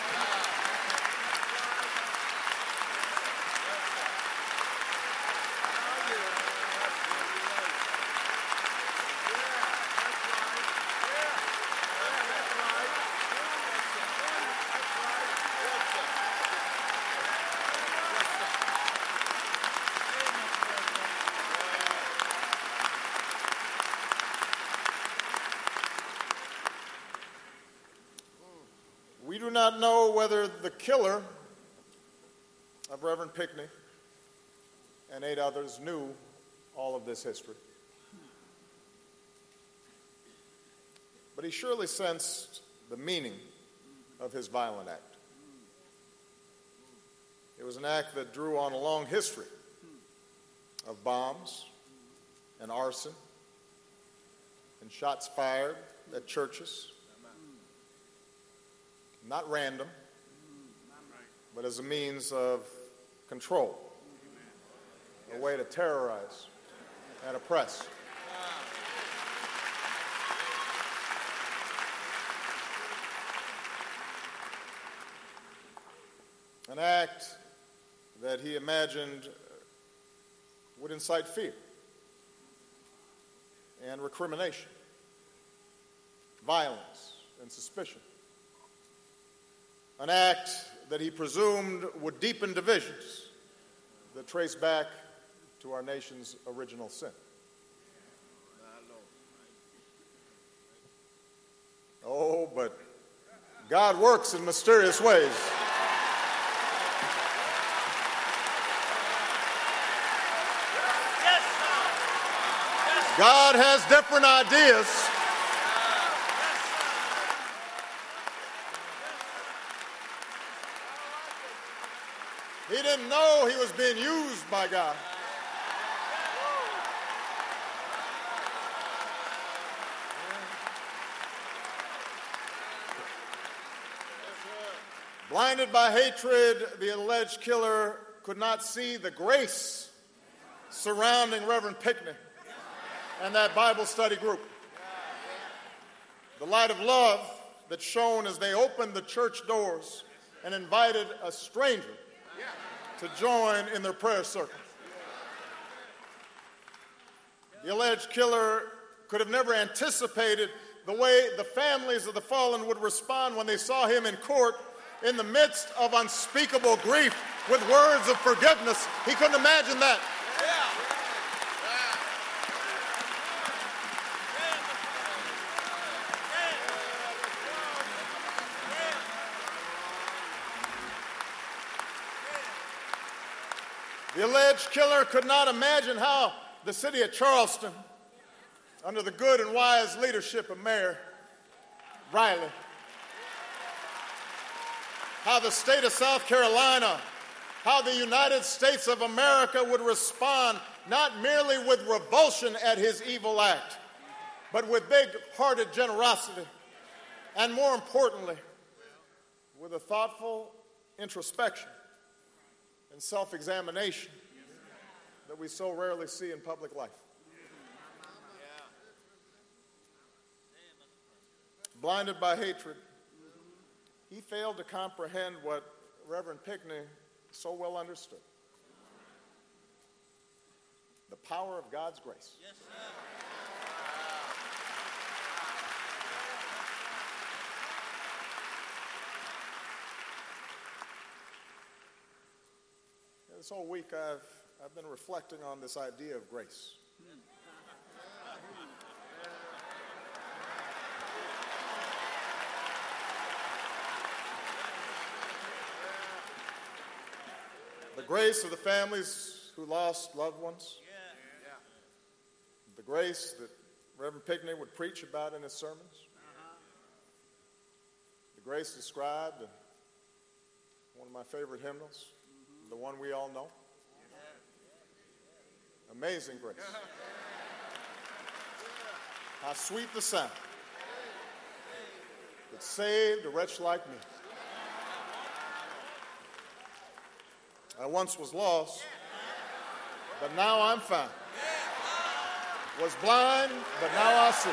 We do not know whether the killer of Reverend Pinckney and eight others knew all of this history. But he surely sensed the meaning of his violent act. It was an act that drew on a long history of bombs and arson and shots fired at churches. Not random, but as a means of control, a way to terrorize and oppress. An act that he imagined would incite fear and recrimination, violence and suspicion. An act that he presumed would deepen divisions that trace back to our nation's original sin. Oh, but God works in mysterious ways. God has different ideas. He didn't know he was being used by God. Blinded by hatred, the alleged killer could not see the grace surrounding Reverend Pinckney and that Bible study group. The light of love that shone as they opened the church doors and invited a stranger to join in their prayer circle. The alleged killer could have never anticipated the way the families of the fallen would respond when they saw him in court in the midst of unspeakable grief with words of forgiveness. He couldn't imagine that. The alleged killer could not imagine how the city of Charleston, under the good and wise leadership of Mayor Riley, how the state of South Carolina, how the United States of America would respond not merely with revulsion at his evil act, but with big-hearted generosity, and more importantly, with a thoughtful introspection and self-examination that we so rarely see in public life. Blinded by hatred, he failed to comprehend what Reverend Pinckney so well understood: the power of God's grace. Yes, sir. This whole week I've, I've been reflecting on this idea of grace. The grace of the families who lost loved ones. The grace that Reverend Pinckney would preach about in his sermons. The grace described in one of my favorite hymnals, the one we all know. Amazing grace. How sweet the sound that saved a wretch like me. I once was lost, but now I'm found. Was blind, but now I see.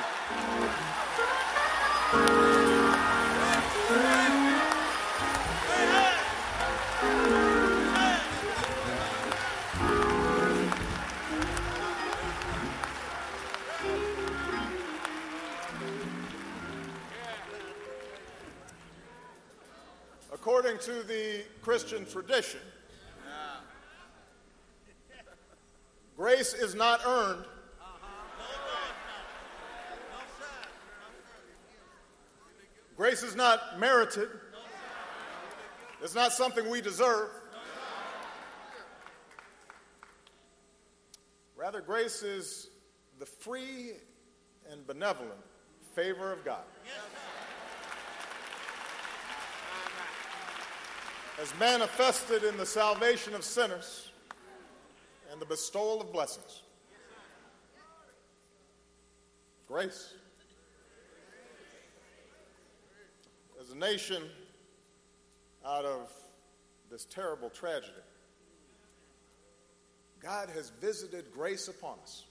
According to the Christian tradition, grace is not earned. Grace is not merited. It's not something we deserve. Rather, grace is the free and benevolent favor of God, as manifested in the salvation of sinners and the bestowal of blessings. Grace. As a nation, out of this terrible tragedy, God has visited grace upon us.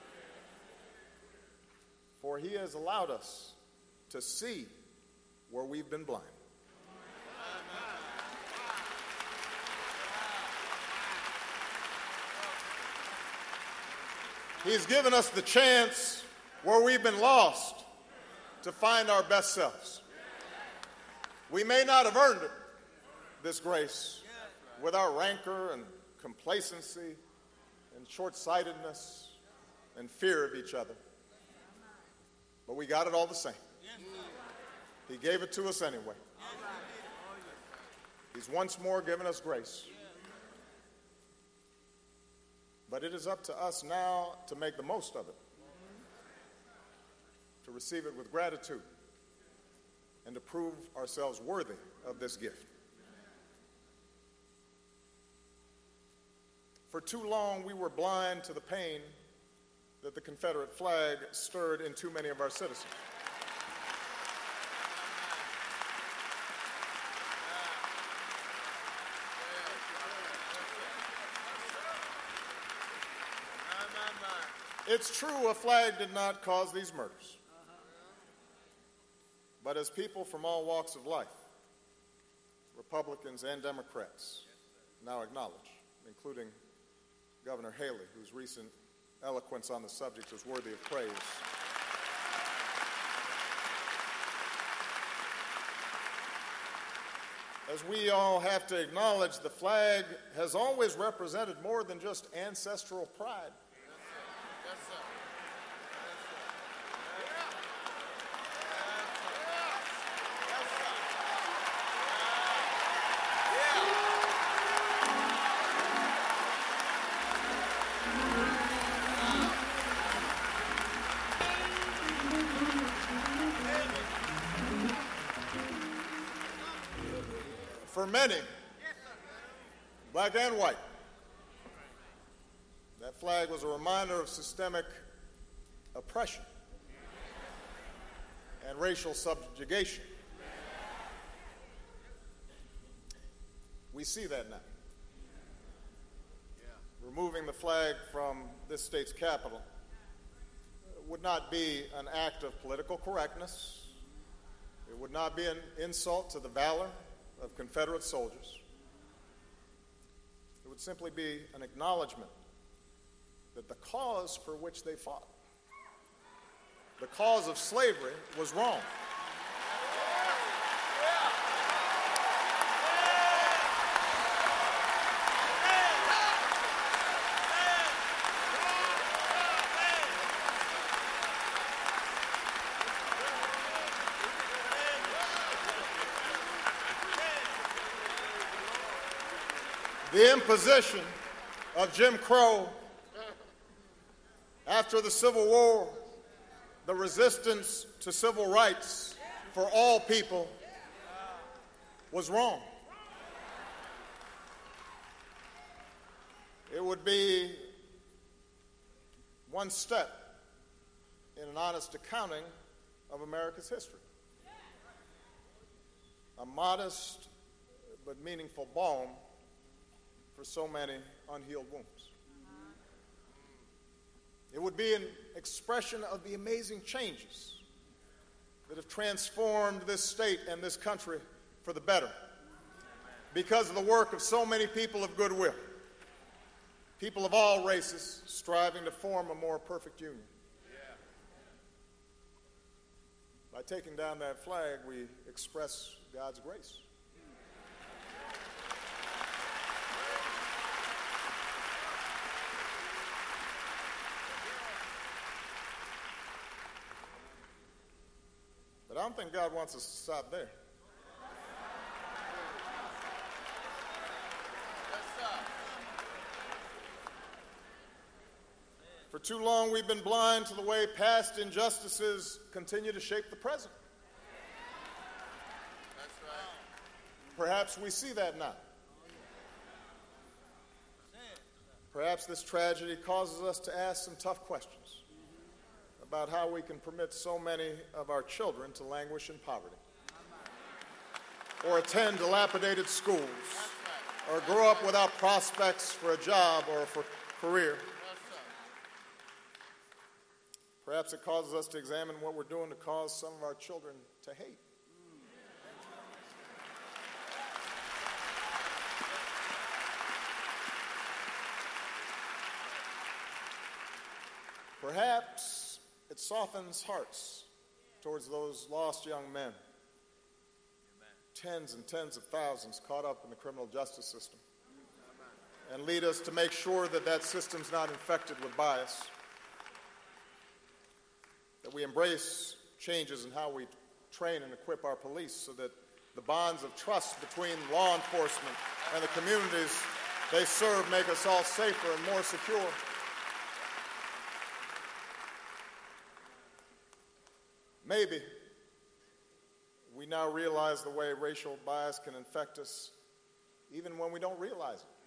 For he has allowed us to see where we've been blind. He's given us the chance where we've been lost to find our best selves. We may not have earned it, this grace, with our rancor and complacency and short-sightedness and fear of each other. But we got it all the same. He gave it to us anyway. He's once more given us grace. But it is up to us now to make the most of it, to receive it with gratitude, and to prove ourselves worthy of this gift. For too long, we were blind to the pain that the Confederate flag stirred in too many of our citizens. It's true, a flag did not cause these murders. But as people from all walks of life, Republicans and Democrats, now acknowledge, including Governor Haley, whose recent eloquence on the subject is worthy of praise. As we all have to acknowledge, the flag has always represented more than just ancestral pride. Yes, sir. For many, black and white, that flag was a reminder of systemic oppression and racial subjugation. We see that now. Removing the flag from this state's capital would not be an act of political correctness. It would not be an insult to the valor of Confederate soldiers. It would simply be an acknowledgement that the cause for which they fought, the cause of slavery, was wrong. the imposition of Jim Crow after the Civil War, the resistance to civil rights for all people was wrong. It would be one step in an honest accounting of America's history. A modest but meaningful balm for so many unhealed wounds. It would be an expression of the amazing changes that have transformed this state and this country for the better because of the work of so many people of goodwill, people of all races striving to form a more perfect union. By taking down that flag, we express God's grace. But I don't think God wants us to stop there. For too long, we've been blind to the way past injustices continue to shape the present. That's right. Perhaps we see that now. Perhaps this tragedy causes us to ask some tough questions about how we can permit so many of our children to languish in poverty, or attend dilapidated schools, or grow up without prospects for a job or for a career. Perhaps it causes us to examine what we're doing to cause some of our children to hate. Perhaps it softens hearts towards those lost young men, tens and tens of thousands caught up in the criminal justice system, and lead us to make sure that that system's not infected with bias, that we embrace changes in how we train and equip our police so that the bonds of trust between law enforcement and the communities they serve make us all safer and more secure. Maybe we now realize the way racial bias can infect us even when we don't realize it,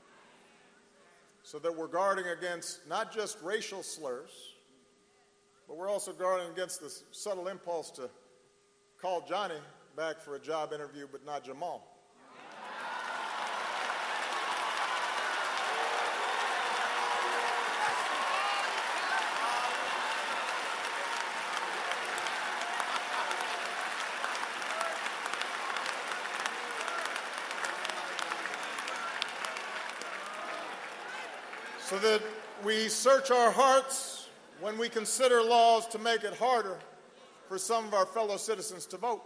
so that we're guarding against not just racial slurs, but we're also guarding against the subtle impulse to call Johnny back for a job interview, but not Jamal. So that we search our hearts when we consider laws to make it harder for some of our fellow citizens to vote.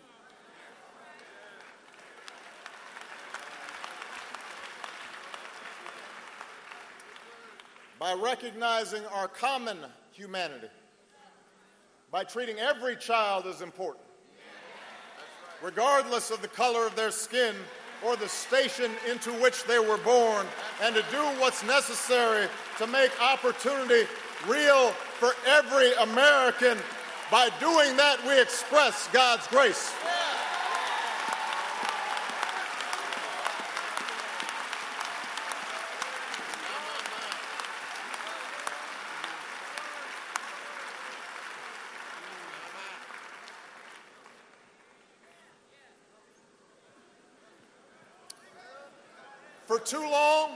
By recognizing our common humanity, by treating every child as important, regardless of the color of their skin or the station into which they were born, and to do what's necessary to make opportunity real for every American. By doing that, we express God's grace. For too long,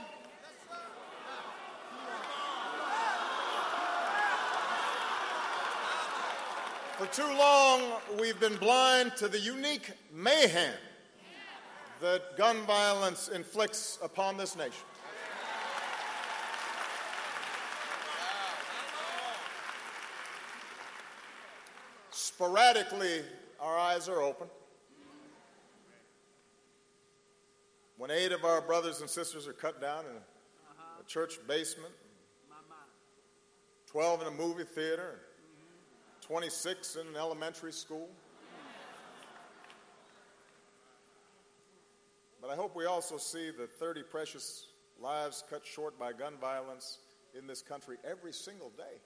for too long, we've been blind to the unique mayhem that gun violence inflicts upon this nation. Sporadically, our eyes are open. When eight of our brothers and sisters are cut down in a, a church basement, twelve in a movie theater, twenty-six in an elementary school. But I I hope we also see the thirty precious lives cut short by gun violence in this country every single day.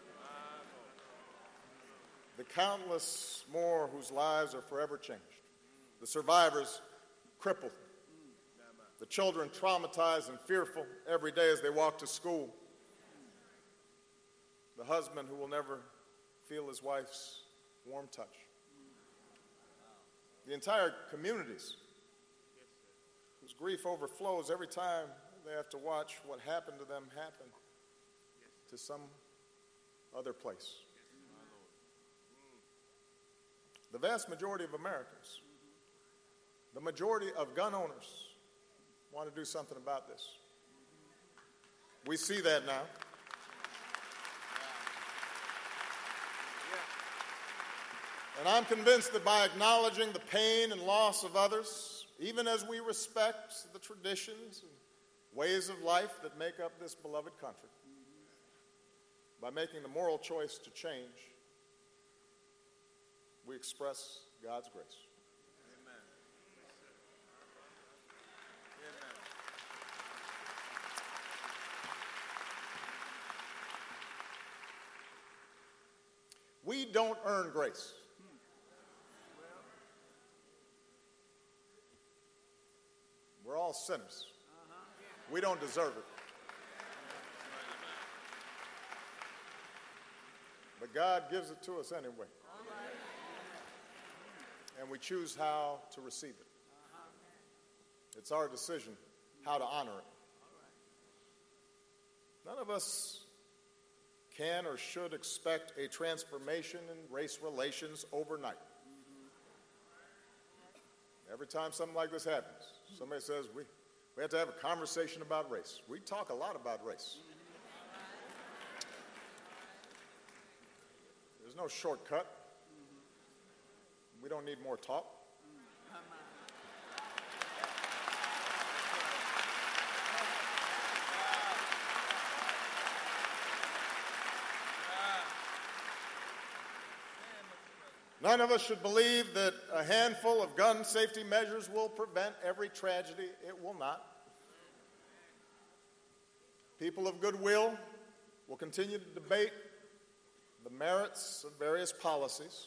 The countless more whose lives are forever changed. The survivors crippled. The children traumatized and fearful every day as they walk to school. The husband who will never feel his wife's warm touch. The entire communities whose grief overflows every time they have to watch what happened to them happen to some other place. The vast majority of Americans, the majority of gun owners, want to do something about this. We see that now. And I'm convinced that by acknowledging the pain and loss of others, even as we respect the traditions and ways of life that make up this beloved country, by making the moral choice to change, we express God's grace.
Amen. Amen.
We don't earn grace. We're all sinners. We don't deserve it. But God gives it to us anyway. And we choose how to receive it. It's our decision how to honor it. None of us can or should expect a transformation in race relations overnight. Every time something like this happens, somebody says, we, we have to have a conversation about race. We talk a lot about race. There's no shortcut. We don't need more talk. None of us should believe that a handful of gun safety measures will prevent every tragedy. It will not. People of goodwill will continue to debate the merits of various policies,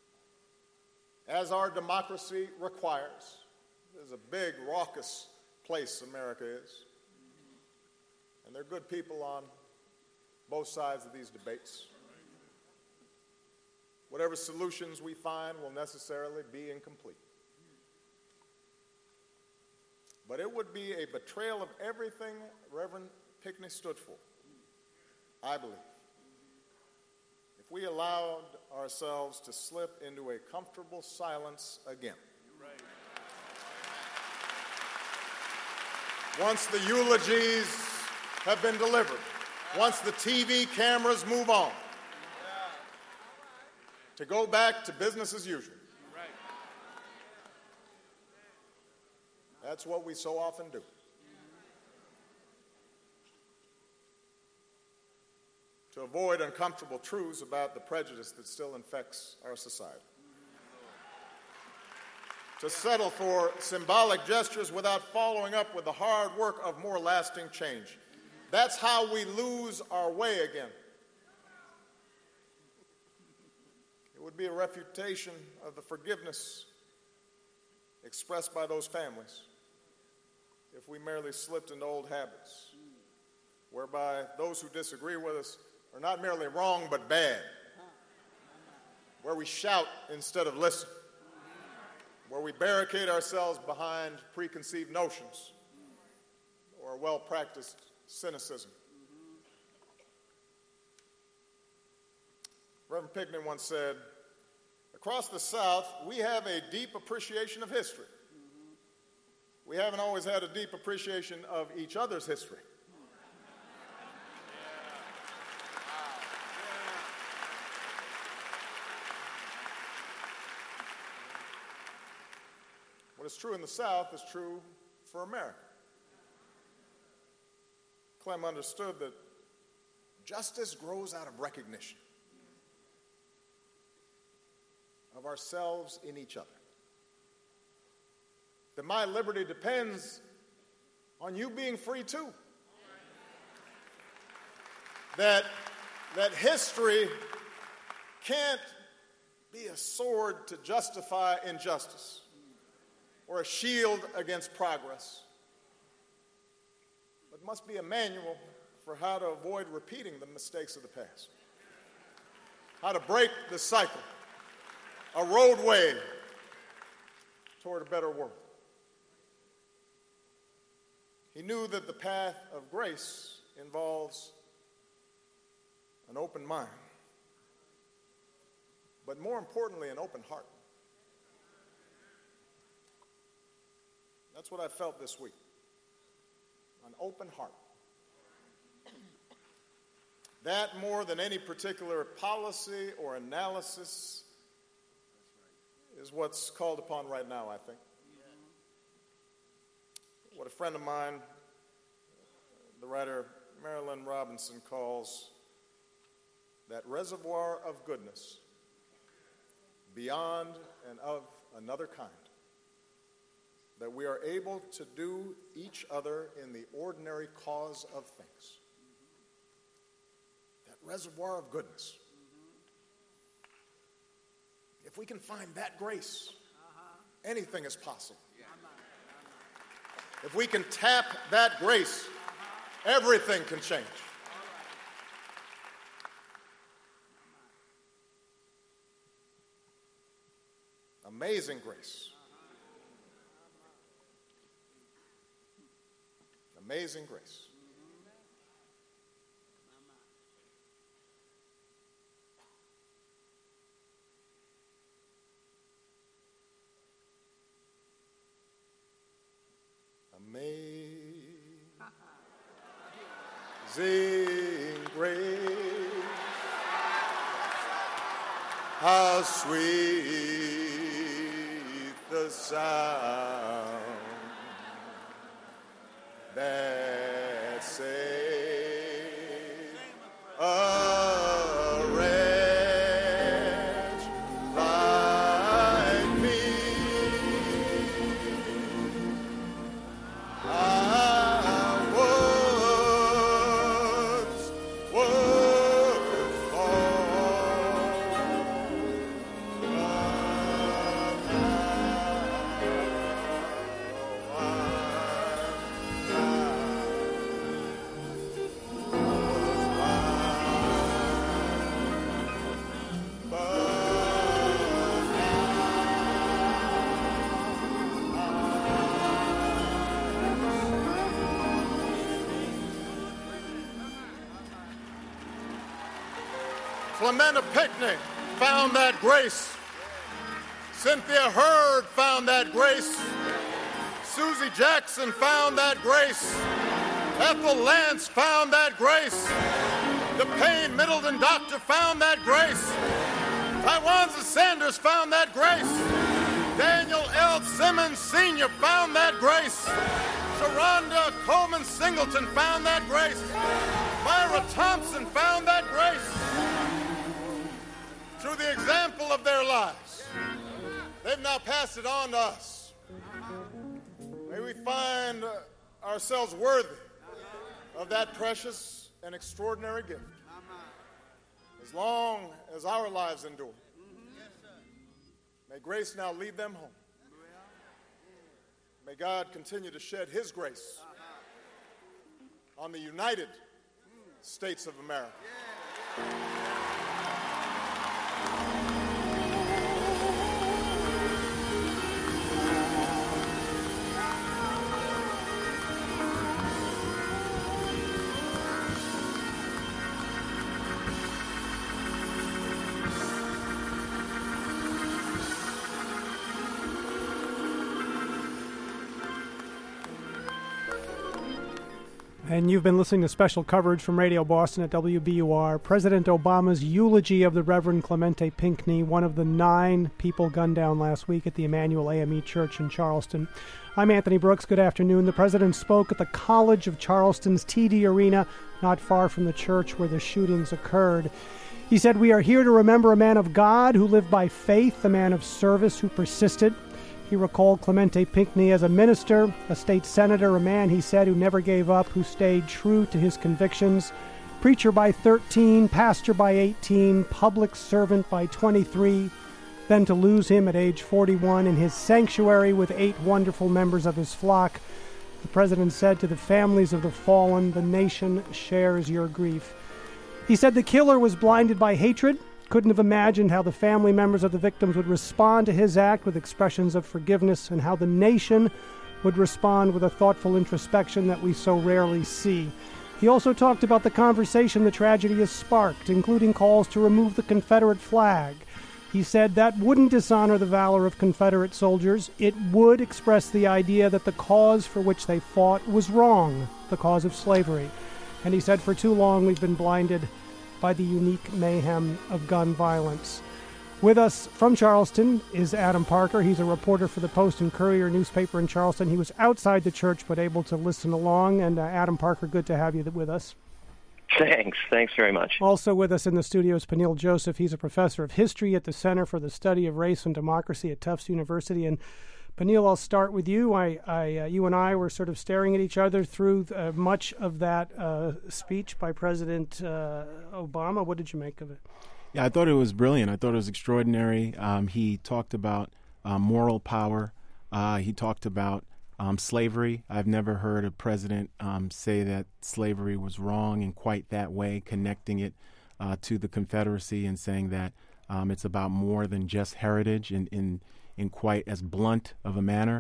as our democracy requires. There's a big, raucous place America is. And there are good people on both sides of these debates. Whatever solutions we find will necessarily be incomplete. But it would be a betrayal of everything Reverend Pinckney stood for, I believe, if we allowed ourselves to slip into a comfortable silence again. Once the eulogies have been delivered, once the T V cameras move on, to go back to business as usual. That's what we so often do. To avoid uncomfortable truths about the prejudice that still infects our society. To settle for symbolic gestures without following up with the hard work of more lasting change. That's how we lose our way again. It would be a refutation of the forgiveness expressed by those families if we merely slipped into old habits, whereby those who disagree with us are not merely wrong but bad, where we shout instead of listen, where we barricade ourselves behind preconceived notions or well-practiced cynicism. Reverend Pinckney once said, across the South, we have a deep appreciation of history. We haven't always had a deep appreciation of each other's history. What is true in the South is true for America. Clem understood that justice grows out of recognition of ourselves in each other. that my liberty depends on you being free too. That, that history can't be a sword to justify injustice or a shield against progress, but must be a manual for how to avoid repeating the mistakes of the past, how to break the cycle, a roadway toward a better world. He knew that the path of grace involves an open mind, but more importantly, an open heart. That's what I felt this week, an open heart. That, more than any particular policy or analysis, is what's called upon right now, I think. What a friend of mine, the writer Marilyn Robinson, calls that reservoir of goodness beyond and of another kind, that we are able to do each other in the ordinary cause of things. That reservoir of goodness. If we can find that grace, anything is possible. If we can tap that grace, everything can change. Amazing grace. Amazing grace. Amazing grace, how sweet the sound that saved a wretch like me. I once was lost, but Clementa Pinckney found that grace. Cynthia Hurd found that grace. Susie Jackson found that grace. Ethel Lance found that grace. The Payne Middleton doctor found that grace. Tywanza Sanders found that grace. Daniel L. Simmons Senior found that grace. Sharonda Coleman Singleton found that grace. Myra Thompson found that grace. Through the example of their lives, they've now passed it on to us. May we find ourselves worthy of that precious and extraordinary gift as long as our lives endure. May grace now lead them home. May God continue to shed his grace on the United States of America.
And you've been listening to special coverage from Radio Boston at W B U R. President Obama's eulogy of the Reverend Clementa Pinckney, one of the nine people gunned down last week at the Emmanuel A M E Church in Charleston. I'm Anthony Brooks. Good afternoon. The president spoke at the College of Charleston's T D Arena, not far from the church where the shootings occurred. He said, "We are here to remember a man of God who lived by faith, a man of service who persisted. He recalled Clemente Pinckney as a minister, a state senator, a man, he said, who never gave up, who stayed true to his convictions. Preacher by thirteen, pastor by eighteen, public servant by twenty-three. Then to lose him at age forty-one in his sanctuary with eight wonderful members of his flock. The president said to the families of the fallen, the nation shares your grief. He said the killer was blinded by hatred, couldn't have imagined how the family members of the victims would respond to his act with expressions of forgiveness, and how the nation would respond with a thoughtful introspection that we so rarely see. He also talked about the conversation the tragedy has sparked, including calls to remove the Confederate flag. He said that wouldn't dishonor the valor of Confederate soldiers. It would express the idea that the cause for which they fought was wrong, the cause of slavery. And he said, for too long we've been blinded by the unique mayhem of gun violence. With us from Charleston is Adam Parker. He's a reporter for the Post and Courier newspaper in Charleston. He was outside the church but able to listen along. And uh, Adam Parker, good to have you with us.
Thanks. Thanks very much.
Also with us in the studio is Peniel Joseph. He's a professor of history at the Center for the Study of Race and Democracy at Tufts University. And Peniel, I'll start with you. I, I, uh, you and I were sort of staring at each other through uh, much of that uh, speech by President uh, Obama. What did you make of it?
Yeah, I thought it was brilliant. I thought it was extraordinary. Um, he talked about uh, moral power. Uh, he talked about um, slavery. I've never heard a president um, say that slavery was wrong in quite that way, connecting it uh, to the Confederacy and saying that um, it's about more than just heritage in, in in quite as blunt of a manner.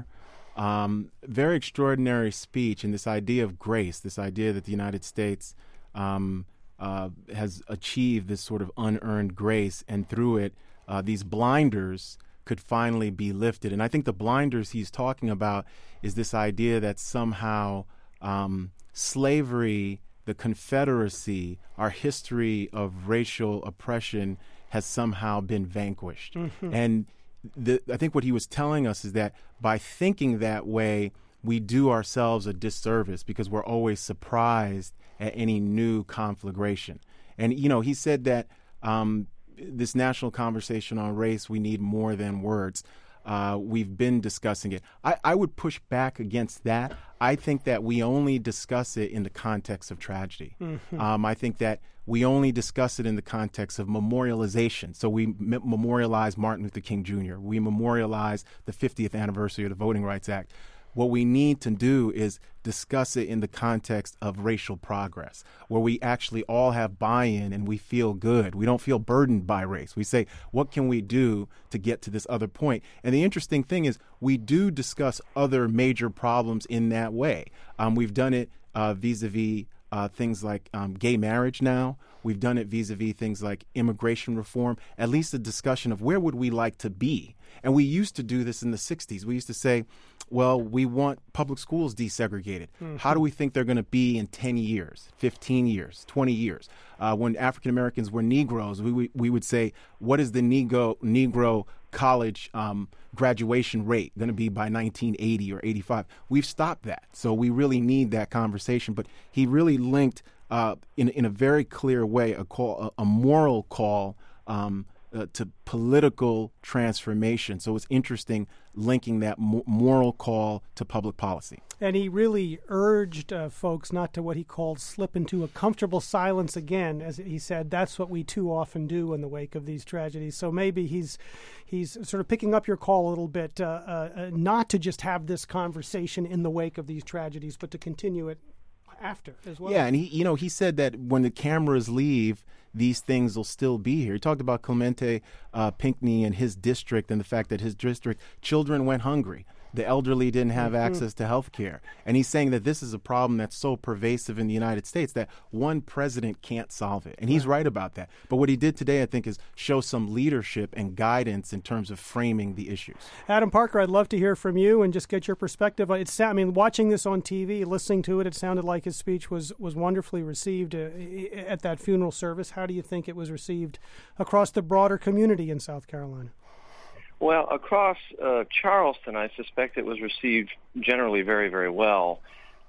Um, very extraordinary speech, and this idea of grace, this idea that the United States um, uh, has achieved this sort of unearned grace, and through it, uh, these blinders could finally be lifted. And I think the blinders he's talking about is this idea that somehow um, slavery, the Confederacy, our history of racial oppression has somehow been vanquished. Mm-hmm. And The, I think what he was telling us is that by thinking that way, we do ourselves a disservice because we're always surprised at any new conflagration. And, you know, he said that um, this national conversation on race, we need more than words. Uh, we've been discussing it. I, I would push back against that. I think that we only discuss it in the context of tragedy. Mm-hmm. Um, I think that we only discuss it in the context of memorialization. So we m- memorialize Martin Luther King Junior We memorialize the fiftieth anniversary of the Voting Rights Act. What we need to do is discuss it in the context of racial progress, where we actually all have buy-in and we feel good. We don't feel burdened by race. We say, what can we do to get to this other point? And the interesting thing is we do discuss other major problems in that way. Um, we've done it uh, vis-a-vis uh, things like um, gay marriage now. We've done it vis-a-vis things like immigration reform, at least a discussion of where would we like to be. And we used to do this in the sixties. We used to say, well, we want public schools desegregated. Mm-hmm. How do we think they're going to be in ten years, fifteen years, twenty years? Uh, when African Americans were Negroes, we, we we would say, what is the Negro, Negro college um, graduation rate going to be by nineteen eighty or eighty-five? We've stopped that. So we really need that conversation. But he really linked uh, in, in a very clear way a call, a, a moral call um Uh, to political transformation. So it's interesting linking that mo- moral call to public policy.
And he really urged uh, folks not to what he called slip into a comfortable silence again. As he said, that's what we too often do in the wake of these tragedies. So maybe he's he's sort of picking up your call a little bit, uh, uh, not to just have this conversation in the wake of these tragedies, but to continue it after as well.
Yeah, and he, you know, he said that when the cameras leave, these things will still be here. He talked about Clemente uh, Pinckney and his district and the fact that his district, children went hungry. The elderly didn't have mm-hmm. access to health care. And he's saying that this is a problem that's so pervasive in the United States that one president can't solve it. And he's right, right about that. But what he did today, I think, is show some leadership and guidance in terms of framing the issues.
Adam Parker, I'd love to hear from you and just get your perspective. It's, I mean, watching this on T V, listening to it, it sounded like his speech was, was wonderfully received uh, at that funeral service. How do you think it was received across the broader community in South Carolina?
Well, across uh, Charleston, I suspect it was received generally very, very well.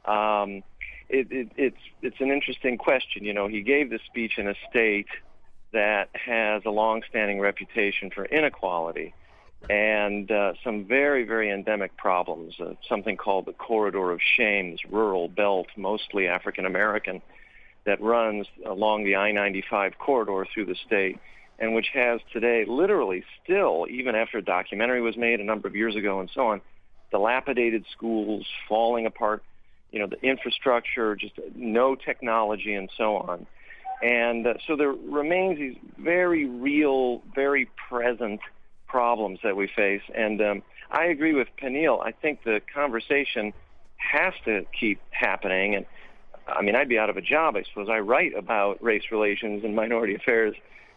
Um, it, it, it's it's an interesting question. You know, he gave the speech in a state that has a long-standing reputation for inequality, and uh, some very, very endemic problems, uh, something called the Corridor of Shame, this rural belt, mostly African-American, that runs along the I ninety-five corridor through the state, and which has today literally still, even after a documentary was made a number of years ago and so on, dilapidated schools, falling apart, you know, the infrastructure, just no technology and so on. And uh, so there remains these very real, very present problems that we face. And um, I agree with Peniel. I think the conversation has to keep happening. And I mean, I'd be out of a job, I suppose. I write about race relations and minority affairs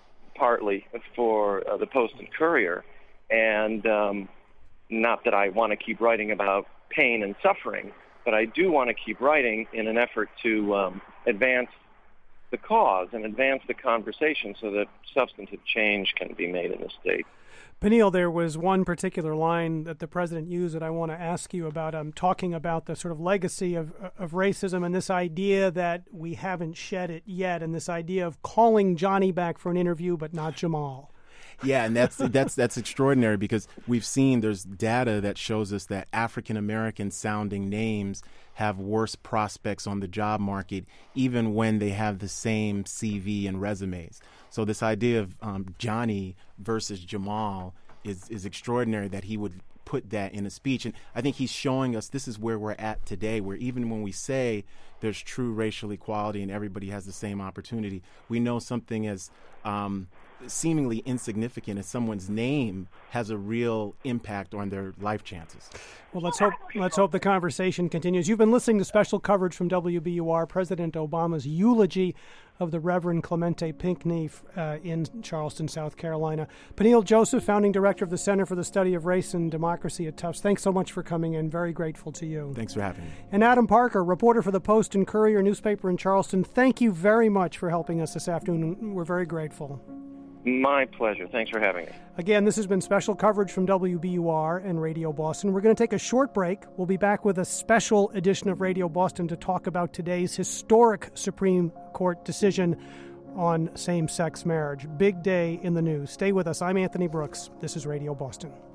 partly for uh, the Post and Courier. And um, not that I want to keep writing about pain and suffering, but I do want to keep writing in an effort to um, advance the cause and advance the conversation so that substantive change can be made in the state.
Peniel, there was one particular line that the president used that I want to ask you about, um, talking about the sort of legacy of, of racism and this idea that we haven't shed it yet, and this idea of calling Johnny back for an interview but not Jamal.
Yeah, and that's that's that's extraordinary because we've seen there's data that shows us that African American sounding names have worse prospects on the job market even when they have the same C V and resumes. So this idea of um, Johnny versus Jamal is is extraordinary that he would put that in a speech. And I think he's showing us this is where we're at today, where even when we say there's true racial equality and everybody has the same opportunity, we know something as um, seemingly insignificant as someone's name has a real impact on their life chances.
Well, let's hope let's hope the conversation continues. You've been listening to special coverage from W B U R, President Obama's eulogy of the Reverend Clemente Pinckney uh, in Charleston, South Carolina. Peniel Joseph, founding director of the Center for the Study of Race and Democracy at Tufts, thanks so much for coming in. Very grateful to you.
Thanks for having me.
And Adam Parker, reporter for the Post and Courier newspaper in Charleston, thank you very much for helping us this afternoon. We're very grateful.
My pleasure. Thanks for having me.
Again, this has been special coverage from W B U R and Radio Boston. We're going to take a short break. We'll be back with a special edition of Radio Boston to talk about today's historic Supreme Court decision on same-sex marriage. Big day in the news. Stay with us. I'm Anthony Brooks. This is Radio Boston.